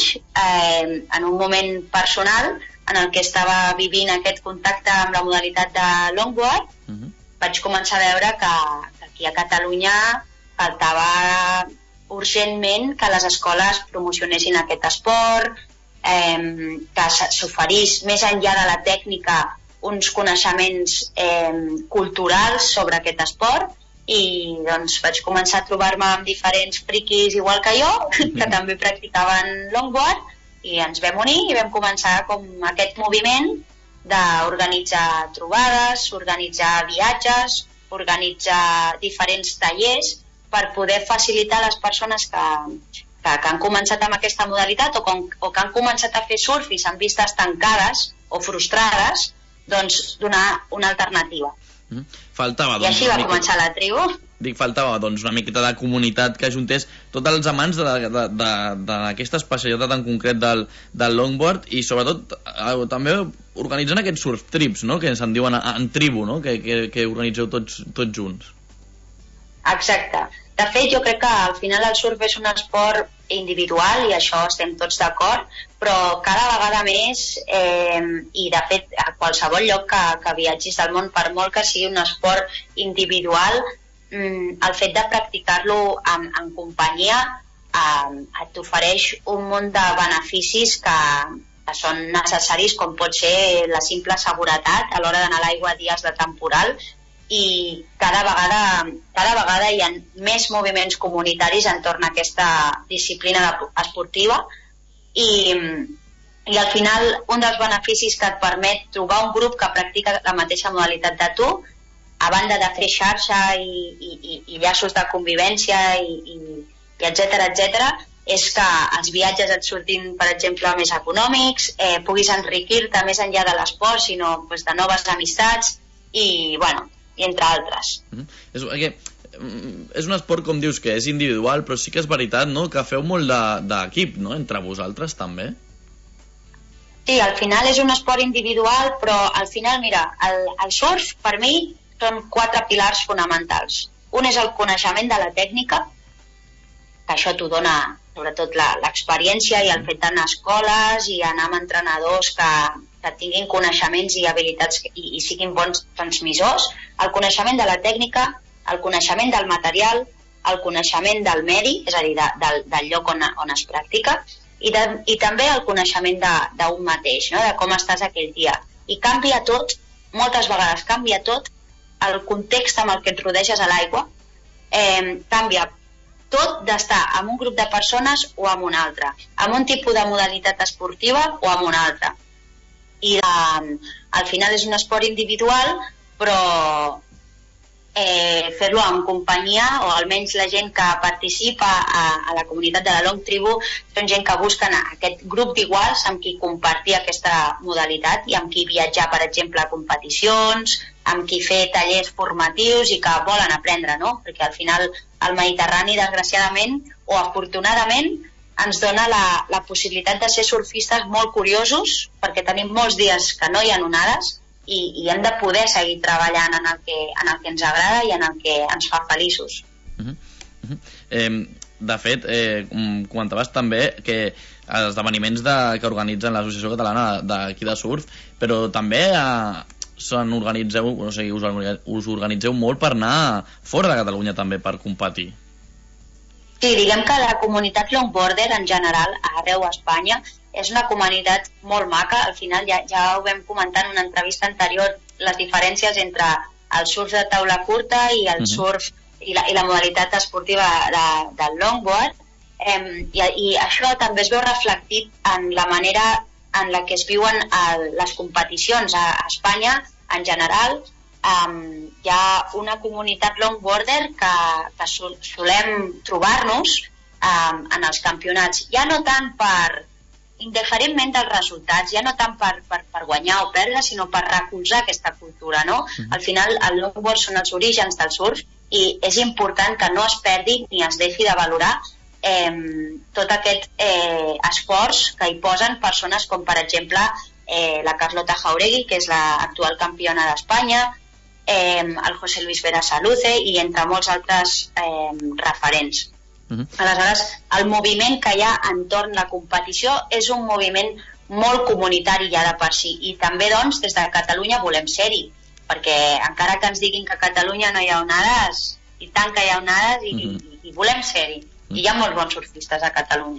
[SPEAKER 11] en un moment personal en el que estava vivint aquest contacte amb la modalitat de longboard, vaig començar a veure que aquí a Catalunya faltava urgentment que les escoles promocionessin aquest esport, que s'oferís més enllà de la tècnica uns coneixements culturals sobre aquest esport, i doncs vaig començar a trobar-me amb diferents friquis igual que jo, que també practicaven longboard, i ens vam unir i vam començar com aquest moviment d'organitzar trobades, organitzar viatges, organitzar diferents tallers per poder facilitar a les persones que han començat amb aquesta modalitat o que han començat a fer surf i s'han vist estancades o frustrades, doncs donar una alternativa.
[SPEAKER 10] Faltava,
[SPEAKER 11] I així va començar la tribu.
[SPEAKER 10] Faltava una miqueta de comunitat que ajuntés tots els amants d'aquesta especialitat en concret del longboard, i sobretot també organitzant aquests surf trips, no?, que se'n diuen en tribu, no?, que organitzeu tots junts.
[SPEAKER 11] Exacte. De fet, jo crec que al final el surf és un esport individual i això estem tots d'acord, però cada vegada més, i de fet a qualsevol lloc que viatgis del món, per molt que sigui un esport individual, el fet de practicar-lo en companyia et ofereix un munt de beneficis que són necessaris, com pot ser la simple seguretat a l'hora d'anar a l'aigua dies de temporal, i cada vegada hi ha més moviments comunitaris entorn a aquesta disciplina esportiva, i al final un dels beneficis que et permet trobar un grup que practica la mateixa modalitat de tu, a banda de fer xarxa i llaços de convivència i etcètera, és que els viatges et surtin, per exemple, més econòmics, puguis enriquir-te més enllà de l'esport, sinó de noves amistats i entre altres.
[SPEAKER 10] És un esport, com dius, que és individual, però sí que és veritat, no?, que feu molt d'equip, no?, entre vosaltres també.
[SPEAKER 11] Sí, al final és un esport individual, però al final, mira, el surf per mi són 4 pilars fonamentals. Un és el coneixement de la tècnica, que això t'ho dona sobretot l'experiència i el fet d'anar a escoles i anar amb entrenadors que tinguin coneixements i habilitats i siguin bons transmissors, el coneixement de la tècnica, el coneixement del material, el coneixement del medi, és a dir, del lloc on es practica, i també el coneixement d'un mateix, no?, de com estàs aquell dia. I canvia tot, moltes vegades canvia tot, el context amb el que et rodeges a l'aigua, canvia tot d'estar amb un grup de persones o amb un altre, amb un tipus de modalitat esportiva o amb un altre. I al final és un esport individual, però fer-lo en companyia, o almenys la gent que participa a la comunitat de la Long Tribu són gent que busquen aquest grup d'iguals amb qui compartir aquesta modalitat i amb qui viatjar, per exemple, a competicions, amb qui fer tallers formatius i que volen aprendre, no? Perquè al final el Mediterrani, desgraciadament o afortunadament, ens dona la possibilitat de ser surfistes molt curiosos, perquè tenim molts dies que no hi ha onades i hem de poder seguir treballant en el que ens agrada i en el que ens fa feliços.
[SPEAKER 10] De fet, comentaves també que els esdeveniments que organitzen l'Associació Catalana d'aquí de Surf, però també us organitzeu molt per anar fora de Catalunya també per competir.
[SPEAKER 11] Sí, diguem que la comunitat longboarder en general arreu a Espanya és una comunitat molt maca. Al final ja ho vam comentar en una entrevista anterior, les diferències entre el surf de taula curta i el surf i la modalitat esportiva del longboard, i això també es veu reflectit en la manera en la que es viuen les competicions a Espanya en general. Hi ha una comunitat longboarder que solem trobar-nos en els campionats, ja no tant indiferentment dels resultats, ja no tant per guanyar o perdre, sinó per recolzar aquesta cultura, no? Al final el longboard són els orígens del surf i és important que no es perdi ni es deixi de valorar tot aquest esforç que hi posen persones com per exemple la Carlota Jauregui, que és l'actual campiona d'Espanya, el José Luis Berasaluce i entre molts altres referents. Aleshores, el moviment que hi ha entorn la competició és un moviment molt comunitari ja de per si, i també doncs des de Catalunya volem ser-hi, perquè encara que ens diguin que a Catalunya no hi ha onades, i tant que hi ha onades i volem ser-hi, i hi ha molts bons surfistes a Catalunya.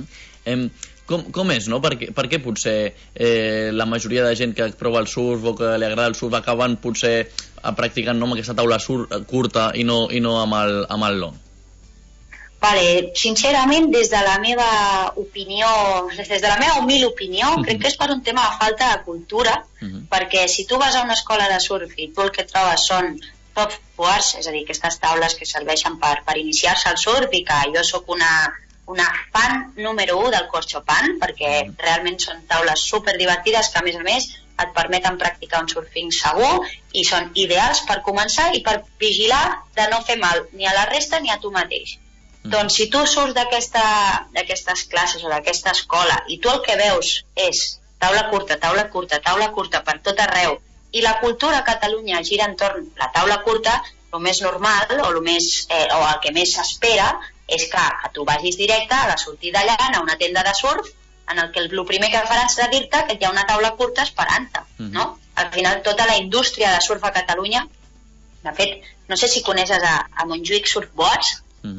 [SPEAKER 10] Com és, no? Per què potser la majoria de gent que prova el surf o que li agrada el surf acaben potser practicant amb aquesta taula curta i no amb el long?
[SPEAKER 11] Vale, sincerament, des de la meva opinió, des de la meva humil opinió, crec que és per un tema de falta de cultura, perquè si tu vas a una escola de surf i tu el que trobes són top boards, és a dir, aquestes taules que serveixen per iniciar-se al surf, i que jo sóc una fan número 1 del Corchopan, perquè realment són taules superdivertides que a més et permeten practicar un surfing segur i són ideals per començar i per vigilar de no fer mal ni a la resta ni a tu mateix. Doncs si tu surts d'aquestes classes o d'aquesta escola i tu el que veus és taula curta per tot arreu, i la cultura a Catalunya gira entorn la taula curta, el més normal o el que més s'espera és que tu vagis directe a la sortida allà a una tenda de surf en el que el primer que faran serà dir-te que hi ha una taula curta esperant-te, no? Al final tota la indústria de surf a Catalunya, de fet, no sé si coneixes a Montjuïc Surfboards,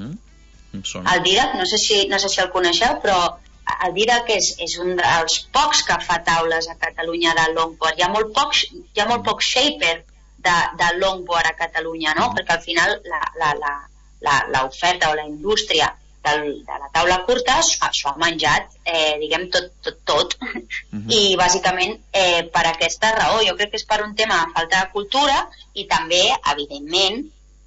[SPEAKER 11] el Didac, no sé si el coneixeu, però el Didac és un dels pocs que fa taules a Catalunya de longboard. Hi ha molt poc shaper de longboard a Catalunya, no? Perquè al final l'oferta o la indústria de la taula curta s'ho ha menjat, diguem, tot. I bàsicament per aquesta raó, jo crec que és per un tema de falta de cultura i també, evidentment,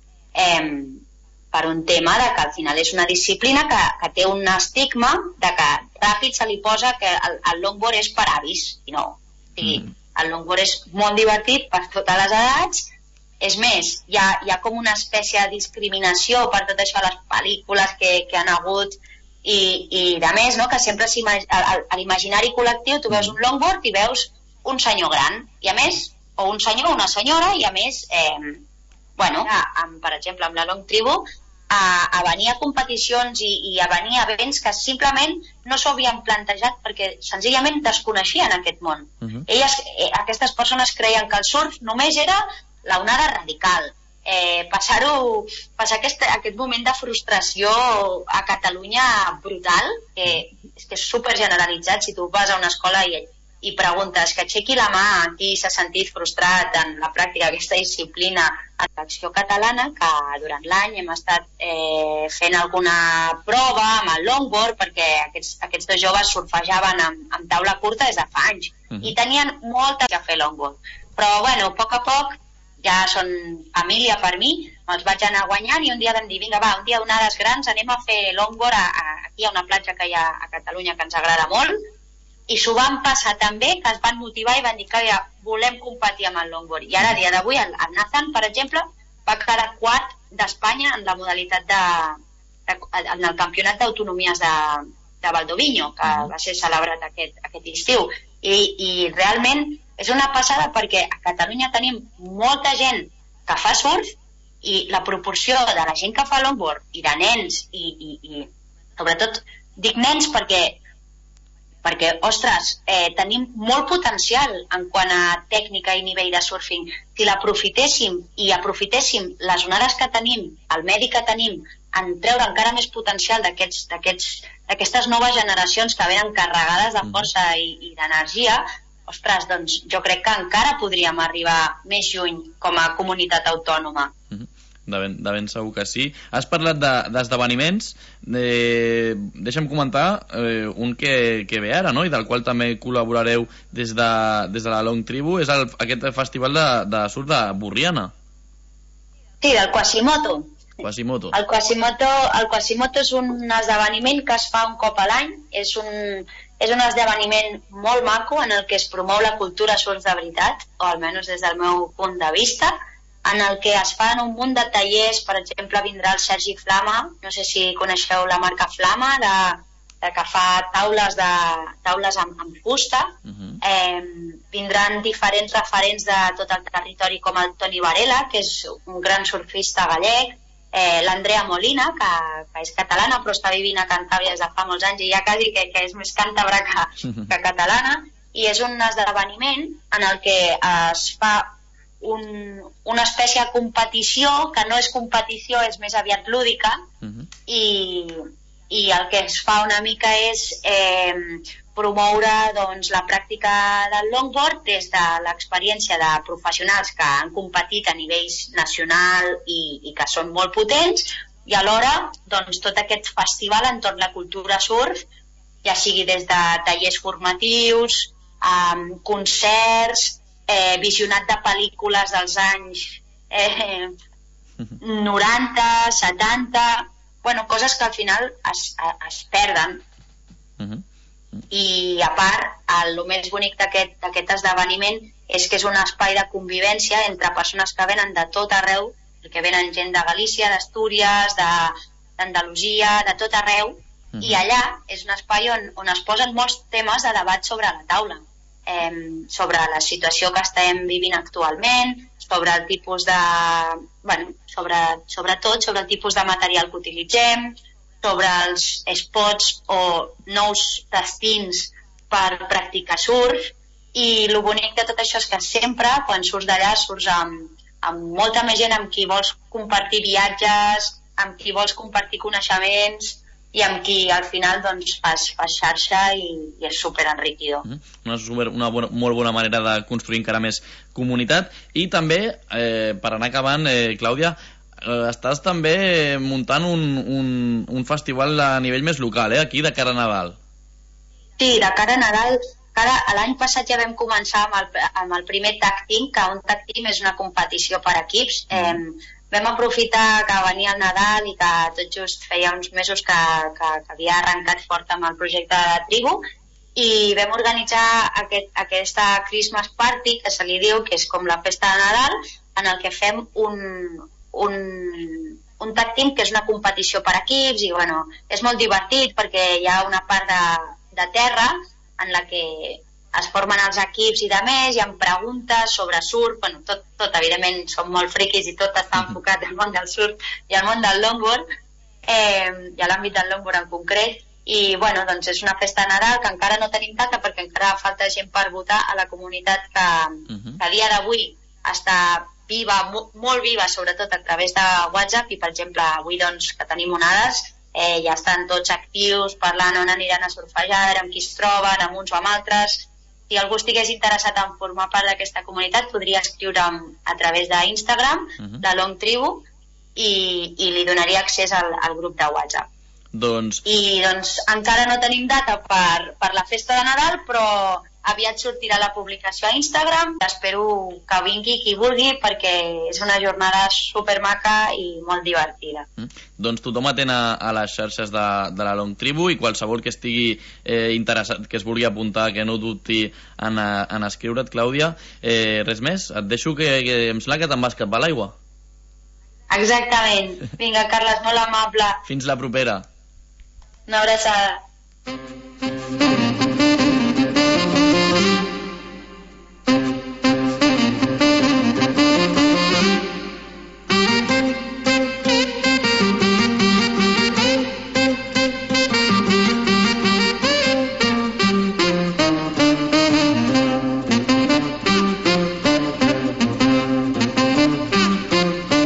[SPEAKER 11] per un tema de que al final és una disciplina que té un estigma de que ràpid se li posa que el longboard és per avis, i no. O sigui, el longboard és molt divertit per totes les edats, és més, hi ha com una espècie de discriminació per tot això, les pel·lícules que han hagut i de més, no? Que sempre a l'imaginari col·lectiu tu veus un longboard i veus un senyor gran, i a més, o un senyor o una senyora, i a més per exemple, amb la Long Tribu, a venir a competicions i a venir a events que simplement no s'ho havien plantejat perquè senzillament desconeixien aquest món. Aquestes persones creien que el surf només era l'onada radical. Passar aquest moment de frustració a Catalunya brutal, que és super generalitzat. Si tu vas a una escola i preguntes que aixequi la mà a qui s'ha sentit frustrat en la pràctica d'aquesta disciplina a l'Acció Catalana, que durant l'any hem estat fent alguna prova amb el longboard, perquè aquests dos joves surfejaven amb taula curta des de fa anys i tenien molta a fer longboard, però a poc a poc ja són família per mi, me'ls vaig anar guanyant i un dia vam dir, vinga va, un dia d'onades grans anem a fer longboard aquí a una platja que hi ha a Catalunya que ens agrada molt. I s'ho van passar també, que es van motivar i van dir que volem competir amb el longboard. I ara, a dia d'avui, el Nathan, per exemple, va quedar quart d'Espanya en la modalitat en el campionat d'autonomies de Valdoviño, que va ser celebrat aquest estiu. I realment és una passada perquè a Catalunya tenim molta gent que fa surf i la proporció de la gent que fa longboard i de nens i sobretot dic nens perquè, ostres, tenim molt potencial en quant a tècnica i nivell de surfing. Si l'aprofitéssim i aprofitéssim les onades que tenim, el medi que tenim, en treure encara més potencial d'aquestes noves generacions que venen carregades de força i d'energia, ostres, doncs jo crec que encara podríem arribar més lluny com a comunitat autònoma.
[SPEAKER 10] De ben segur que sí. Has parlat d'esdeveniments, deixa'm comentar un que ve ara, no? I del qual també col·laborareu des de la Long Tribu, és aquest festival de surf de Borriana.
[SPEAKER 11] Sí, del Quasimoto.
[SPEAKER 10] Quasimoto.
[SPEAKER 11] El Quasimoto és un esdeveniment que es fa un cop a l'any, és un esdeveniment molt maco en el que es promou la cultura surf de veritat, o almenys des del meu punt de vista, en el que es fan un munt de tallers. Per exemple, vindrà el Sergi Flama, no sé si coneixeu la marca Flama, que fa taules amb fusta. Vindran diferents referents de tot el territori, com el Toni Varela, que és un gran surfista gallec, l'Andrea Molina, que és catalana però està vivint a Cantàbria des de fa molts anys i ja quasi que és més càntabra que catalana, i és un esdeveniment en el que es fa una espècie de competició, que no és competició, és més aviat lúdica, i el que es fa una mica és promoure doncs, la pràctica del longboard des de l'experiència de professionals que han competit a nivells nacional i que són molt potents, i alhora doncs, tot aquest festival entorn la cultura surf, ja sigui des de tallers formatius, concerts, visionat de pel·lícules dels anys 90, 70, coses que al final es perden. I a part, el més bonic d'aquest esdeveniment és que és un espai de convivència entre persones que venen de tot arreu, que venen gent de Galícia, d'Astúries, d'Andalusia, de tot arreu, i allà és un espai on es posen molts temes de debat sobre la taula, sobre la situació que estem vivint actualment, sobre el tipus de... sobretot sobre el tipus de material que utilitzem, sobre els spots o nous destins per practicar surf, i el bonic de tot això és que sempre, quan surts d'allà, surts amb molta més gent amb qui vols compartir viatges, amb qui vols compartir coneixements, i amb qui al final doncs, fas xarxa i és superenriquidor.
[SPEAKER 10] Una molt bona manera de construir encara més comunitat. I també, per anar acabant, Clàudia, estàs també muntant un festival a nivell més local, aquí de cara a Nadal.
[SPEAKER 11] Sí, de cara a Nadal. L'any passat ja vam començar amb el primer tag team, que un tag team és una competició per equips. Vam aprofitar que venia el Nadal i que tot just feia uns mesos que havia arrencat fort amb el projecte de la tribu, i vam organitzar aquesta Christmas Party, que se li diu, que és com la festa de Nadal, en el que fem un tag team, que és una competició per equips, i és molt divertit perquè hi ha una part de terra en la que es formen els equips i de més, hi ha preguntes sobre surf, tot evidentment som molt friquis i tot està enfocat al món del surf i al món del longboard, i a l'àmbit del longboard en concret, i doncs és una festa de Nadal que encara no tenim data perquè encara falta gent per votar a la comunitat que a dia d'avui està viva, molt viva, sobretot a través de WhatsApp, i per exemple avui que tenim onades, ja estan tots actius parlant on aniran a surfejar, amb qui es troben, amb uns o amb altres. Si algú estigués interessat en formar part d'aquesta comunitat, podria escriure'm a través d'Instagram, de Long Tribu, i li donaria accés al grup de WhatsApp. I encara no tenim data per la festa de Nadal, però aviat sortirà la publicació a Instagram. Espero que vingui qui vulgui, perquè és una jornada supermaca i molt divertida.
[SPEAKER 10] Doncs tothom atent a les xarxes de la Long Tribu, i qualsevol que estigui interessat, que es vulgui apuntar, que no dubti en escriure't, Clàudia. Res més? Et deixo, que em sembla que te'n vas cap a l'aigua.
[SPEAKER 11] Exactament. Vinga, Carles, molt amable.
[SPEAKER 10] Fins la propera.
[SPEAKER 11] Una abraçada.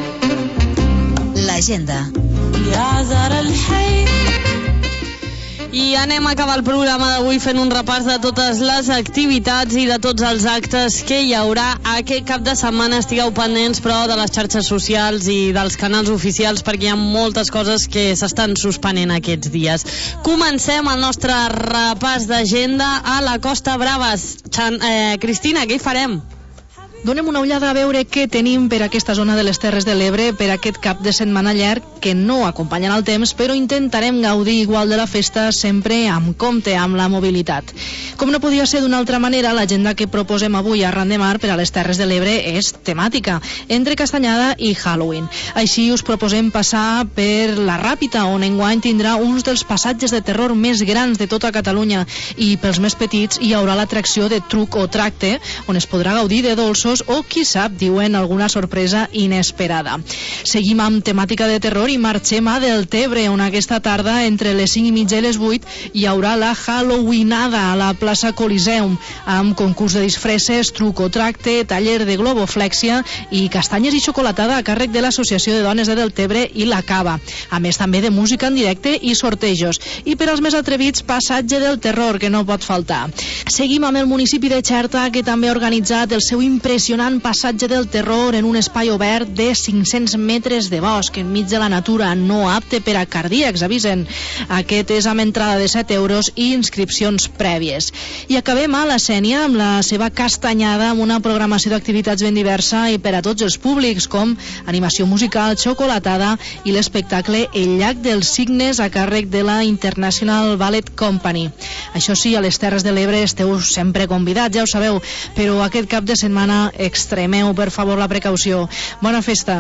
[SPEAKER 3] L'agenda.
[SPEAKER 5] I anem a acabar el programa d'avui fent un repàs de totes les activitats i de tots els actes que hi haurà aquest cap de setmana. Estigueu pendents, però, de les xarxes socials i dels canals oficials, perquè hi ha moltes coses que s'estan suspenent aquests dies. Comencem el nostre repàs d'agenda a la Costa Brava. Cristina, què hi farem?
[SPEAKER 12] Donem una ullada a veure què tenim per aquesta zona de les Terres de l'Ebre per aquest cap de setmana llarg que no acompanyen el temps, però intentarem gaudir igual de la festa sempre amb compte amb la mobilitat. Com no podia ser d'una altra manera, l'agenda que proposem avui a Arran de Mar per a les Terres de l'Ebre és temàtica, entre Castanyada i Halloween. Així us proposem passar per la Ràpita, on enguany tindrà uns dels passatges de terror més grans de tota Catalunya, i pels més petits hi haurà l'atracció de Truc o Tracte, on es podrà gaudir de dolços o, qui sap, diuen alguna sorpresa inesperada. Seguim amb temàtica de terror i marxem a Deltebre, on aquesta tarda, entre les 5 i mitja i les 8, hi haurà la Halloweenada a la plaça Coliseum, amb concurs de disfresses, truc o tracte, taller de globoflèxia i castanyes i xocolatada a càrrec de l'Associació de Dones de Deltebre i la Cava. A més, també de música en directe i sortejos. I per als més atrevits, passatge del terror, que no pot faltar. Seguim amb el municipi de Xerta, que també ha organitzat el seu impressionant passatge del terror en un espai obert de 500 metres de bosc enmig de la natura, no apte per a cardíacs, avisen. Aquest és amb entrada de 7 euros i inscripcions prèvies. I acabem a la Sénia amb la seva Castanyada, amb una programació d'activitats ben diversa i per a tots els públics, com animació musical, xocolatada i l'espectacle El llac dels Cignes a càrrec de la International Ballet Company. Això sí, a les Terres de l'Ebre esteu sempre convidats, ja ho sabeu, però aquest cap de setmana extremeu, per favor, la precaució. Bona festa.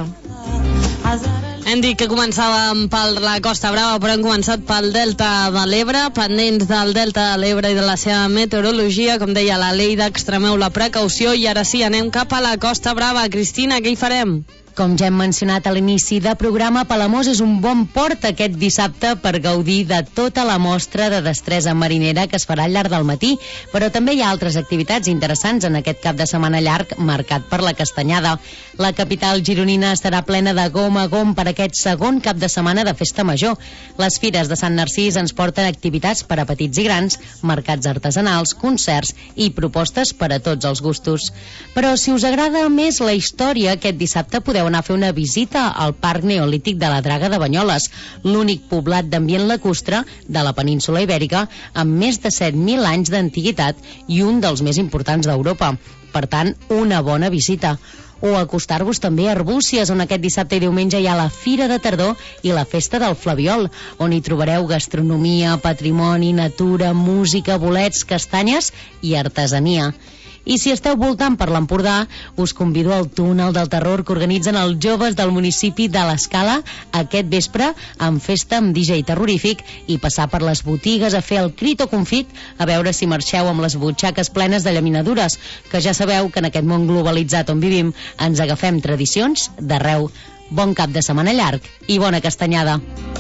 [SPEAKER 5] Hem dit que començàvem per la Costa Brava, però hem començat pel Delta de l'Ebre, pendents del Delta de l'Ebre i de la seva meteorologia. Com deia la Leida, extremeu la precaució. I ara sí, anem cap a la Costa Brava. Cristina, què hi farem?
[SPEAKER 13] Com ja hem mencionat a l'inici de programa, Palamós és un bon port aquest dissabte per gaudir de tota la mostra de destresa marinera que es farà al llarg del matí, però també hi ha altres activitats interessants en aquest cap de setmana llarg marcat per la Castanyada. La capital gironina estarà plena de gom a gom per aquest segon cap de setmana de festa major. Les fires de Sant Narcís ens porten activitats per a petits i grans, mercats artesanals, concerts i propostes per a tots els gustos. Però si us agrada més la història, aquest dissabte podeu anar a fer una visita al Parc Neolític de la Draga de Banyoles, l'únic poblat d'ambient lacustre de la península Ibèrica amb més de 7.000 anys d'antiguitat i un dels més importants d'Europa. Per tant, una bona visita. O acostar-vos també a Arbúcies, on aquest dissabte i diumenge hi ha la Fira de Tardor i la Festa del Flabiol, on hi trobareu gastronomia, patrimoni, natura, música, bolets, castanyes i artesania. I si esteu voltant per l'Empordà, us convido al túnel del terror que organitzen els joves del municipi de l'Escala aquest vespre, amb festa amb DJ terrorífic i passar per les botigues a fer el crit o confit a veure si marxeu amb les butxaques plenes de llaminadures, que ja sabeu que en aquest món globalitzat on vivim ens agafem tradicions d'arreu. Bon cap de setmana llarg i bona castanyada.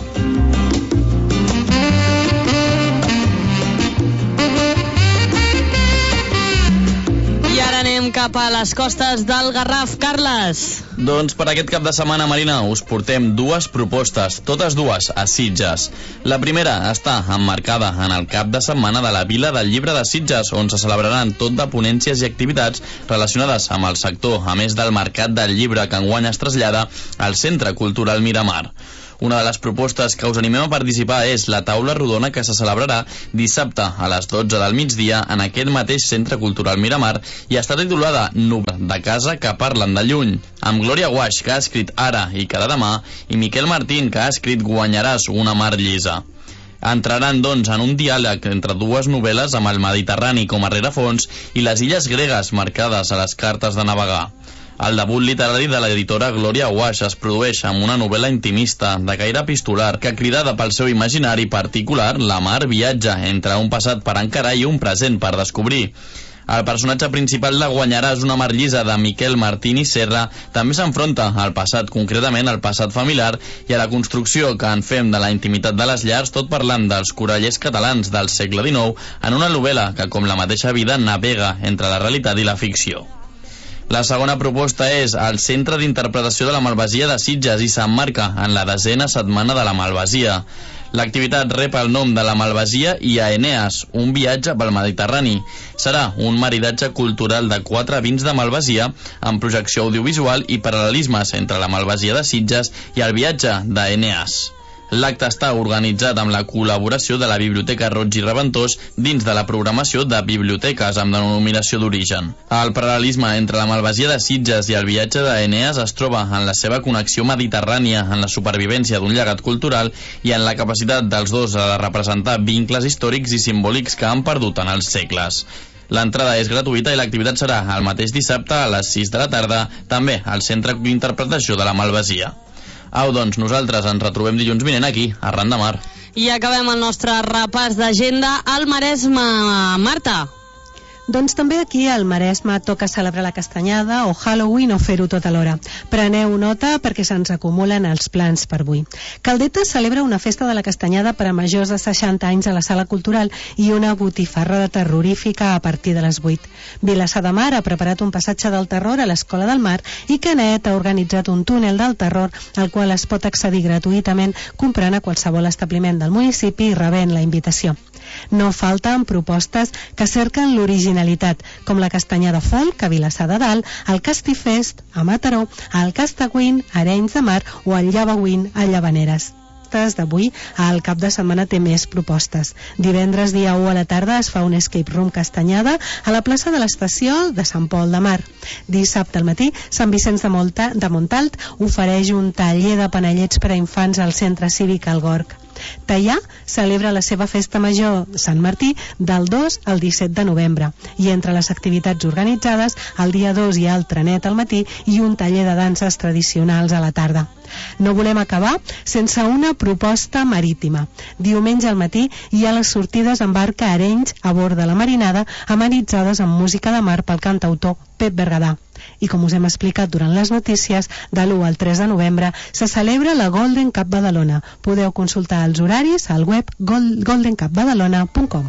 [SPEAKER 5] Anem cap a les costes del Garraf. Carles.
[SPEAKER 10] Doncs per aquest cap de setmana, Marina, us portem dues propostes, totes dues a Sitges. La primera està emmarcada en el cap de setmana de la Vila del Llibre de Sitges, on se celebraran tot de ponències i activitats relacionades amb el sector, a més del Mercat del Llibre que enguany es trasllada al Centre Cultural Miramar. Una de les propostes que us animem a participar és la taula rodona que se celebrarà dissabte a les 12 del migdia en aquest mateix Centre Cultural Miramar i està titulada Núvols de casa que parlen de lluny, amb Glòria Guaix, que ha escrit Ara i cada demà, i Miquel Martín, que ha escrit Guanyaràs una mar llisa. Entraran, doncs, en un diàleg entre dues novel·les amb el Mediterrani com a rerefons i les illes gregues marcades a les cartes de navegar. El debut literari de l'editora Glòria Guaix es produeix amb una novel·la intimista de caire epistolar que, cridada pel seu imaginari particular, la mar viatja entre un passat per encarar i un present per descobrir. El personatge principal de Guanyaràs una mar llisa de Miquel Martín i Serra també s'enfronta al passat, concretament al passat familiar, i a la construcció que en fem de la intimitat de les llars, tot parlant dels corallers catalans del segle XIX en una novel·la que, com la mateixa vida, navega entre la realitat i la ficció. La segona proposta és el Centre d'Interpretació de la Malvasia de Sitges i s'emmarca en la 10ª setmana de la Malvasia. L'activitat rep el nom de la Malvasia i a Eneas, un viatge pel Mediterrani. Serà un maridatge cultural de 4 vins de Malvasia amb projecció audiovisual i paral·lelismes entre la Malvasia de Sitges i el viatge d'Eneas. L'acte està organitzat amb la col·laboració de la Biblioteca Roig i Reventós dins de la programació de biblioteques amb denominació d'origen. El paral·lelisme entre la Malvasia de Sitges i el viatge d'Eneas es troba en la seva connexió mediterrània, en la supervivència d'un llegat cultural i en la capacitat dels dos de representar vincles històrics i simbòlics que han perdut en els segles. L'entrada és gratuïta i l'activitat serà el mateix dissabte a les 6 de la tarda, també al Centre d'Interpretació de la Malvasia. Au, doncs, nosaltres ens retrobem dilluns vinent aquí, arran de mar.
[SPEAKER 5] I acabem el nostre repàs d'agenda al Maresme. Marta.
[SPEAKER 14] Doncs també aquí al Maresme toca celebrar la castanyada o Halloween o fer-ho tot alhora. Preneu nota perquè se'ns acumulen els plans per avui. Caldeta celebra una festa de la castanyada per a majors de 60 anys a la Sala Cultural i una botifarrada terrorífica a partir de les 8. Vilassar de Mar ha preparat un passatge del terror a l'Escola del Mar i Canet ha organitzat un túnel del terror al qual es pot accedir gratuïtament comprant a qualsevol establiment del municipi i rebent la invitació. No falten propostes que cerquen l'originalitat, com la castanyada folk a Vilassar de Dalt, el Castifest a Mataró, el Castagüín a Arenys de Mar o el Llavagüín a Llavaneres. D'avui, al cap de setmana té més propostes. Divendres, dia 1 a la tarda, es fa un escape room castanyada a la plaça de l'estació de Sant Pol de Mar. Dissabte al matí, Sant Vicenç de Montalt ofereix un taller de panellets per a infants al Centre Cívic al Gorg. Teià celebra la seva festa major Sant Martí del 2 al 17 de novembre i entre les activitats organitzades el dia 2 hi ha el trenet al matí i un taller de danses tradicionals a la tarda. No volem acabar sense una proposta marítima. Diumenge al matí hi ha les sortides en barca a Arenys a bord de la marinada amenitzades amb música de mar pel cantautor Pep Bergadà. I com us hem explicat durant les notícies, de l'1 al 3 de novembre se celebra la Golden Cup Badalona. Podeu consultar els horaris al web goldencupbadalona.com.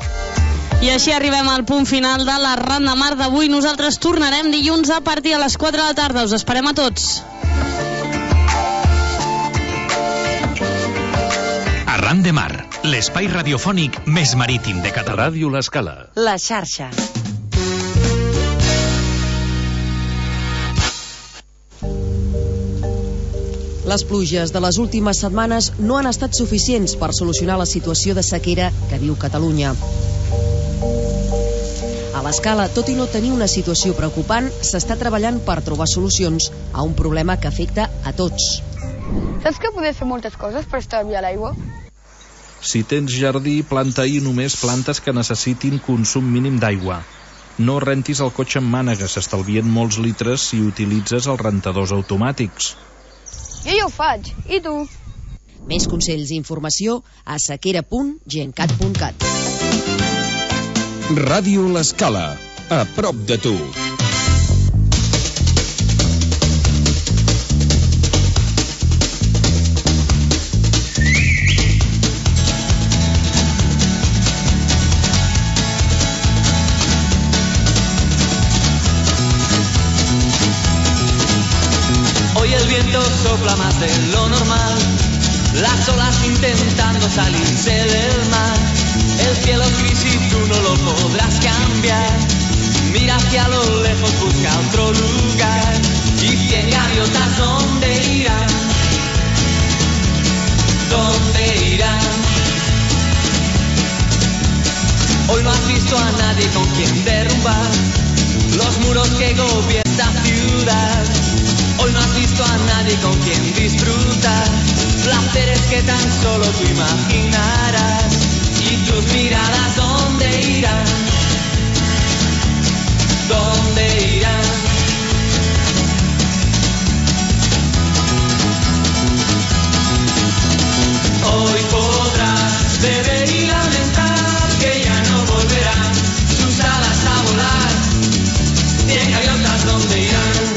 [SPEAKER 5] I així arribem al punt final de la Ran de Mar d'avui. Nosaltres tornarem dilluns a partir de les 4 de la tarda. Us esperem a tots.
[SPEAKER 4] Arran de Mar, l'espai radiofònic més marítim de Catalunya.
[SPEAKER 1] Ràdio L'Escala.
[SPEAKER 3] La xarxa.
[SPEAKER 15] Les pluges de les últimes setmanes no han estat suficients per solucionar la situació de sequera que viu Catalunya. A l'Escala, tot i no tenir una situació preocupant, s'està treballant per trobar solucions a un problema que afecta a tots.
[SPEAKER 16] Saps que podem fer moltes coses per estalviar l'aigua?
[SPEAKER 2] Si tens jardí, planta-hi només plantes que necessitin consum mínim d'aigua. No rentis el cotxe amb mànegues, s'estalvien molts litres si utilitzes els rentadors automàtics.
[SPEAKER 16] Jo ja ho faig, i tu?
[SPEAKER 15] Més consells i informació a sequera.gencat.cat.
[SPEAKER 1] Ràdio L'Escala, a prop de tu.
[SPEAKER 17] Hoy el viento sopla más de lo normal, las olas intentando salirse del mar. El cielo es gris y tú no lo podrás cambiar. Mira hacia lo lejos, busca otro lugar. Y 100 gaviotas, ¿dónde irán? ¿Dónde irán? Hoy no has visto a nadie con quien derrumbar los muros que gobiernan esta ciudad. Hoy no has visto a nadie con quien disfrutar placeres que tan solo tú imaginarás. Y tus miradas, ¿dónde irán? ¿Dónde irán? Hoy podrás beber y lamentar que ya no volverán sus alas a volar. 100 gaviotas, ¿dónde irán?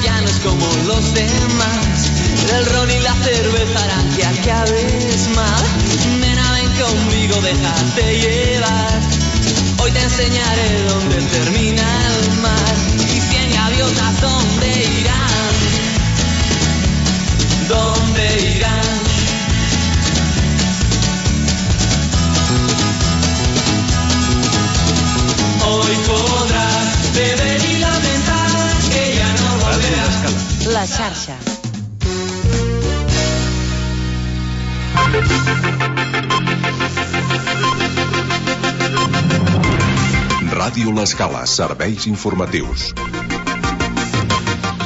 [SPEAKER 17] ya no es como los demás. El ron y la cerveza harán que acabes mal. Nena, ven conmigo, déjate llevar. Hoy te enseñaré dónde termina el mar. Y 100 gaviotas, ¿dónde irán? ¿Dónde irán? Hoy podrás beber y lamentar que ya no volverás.
[SPEAKER 3] La xarxa.
[SPEAKER 1] Ràdio L'Escala, serveis informatius.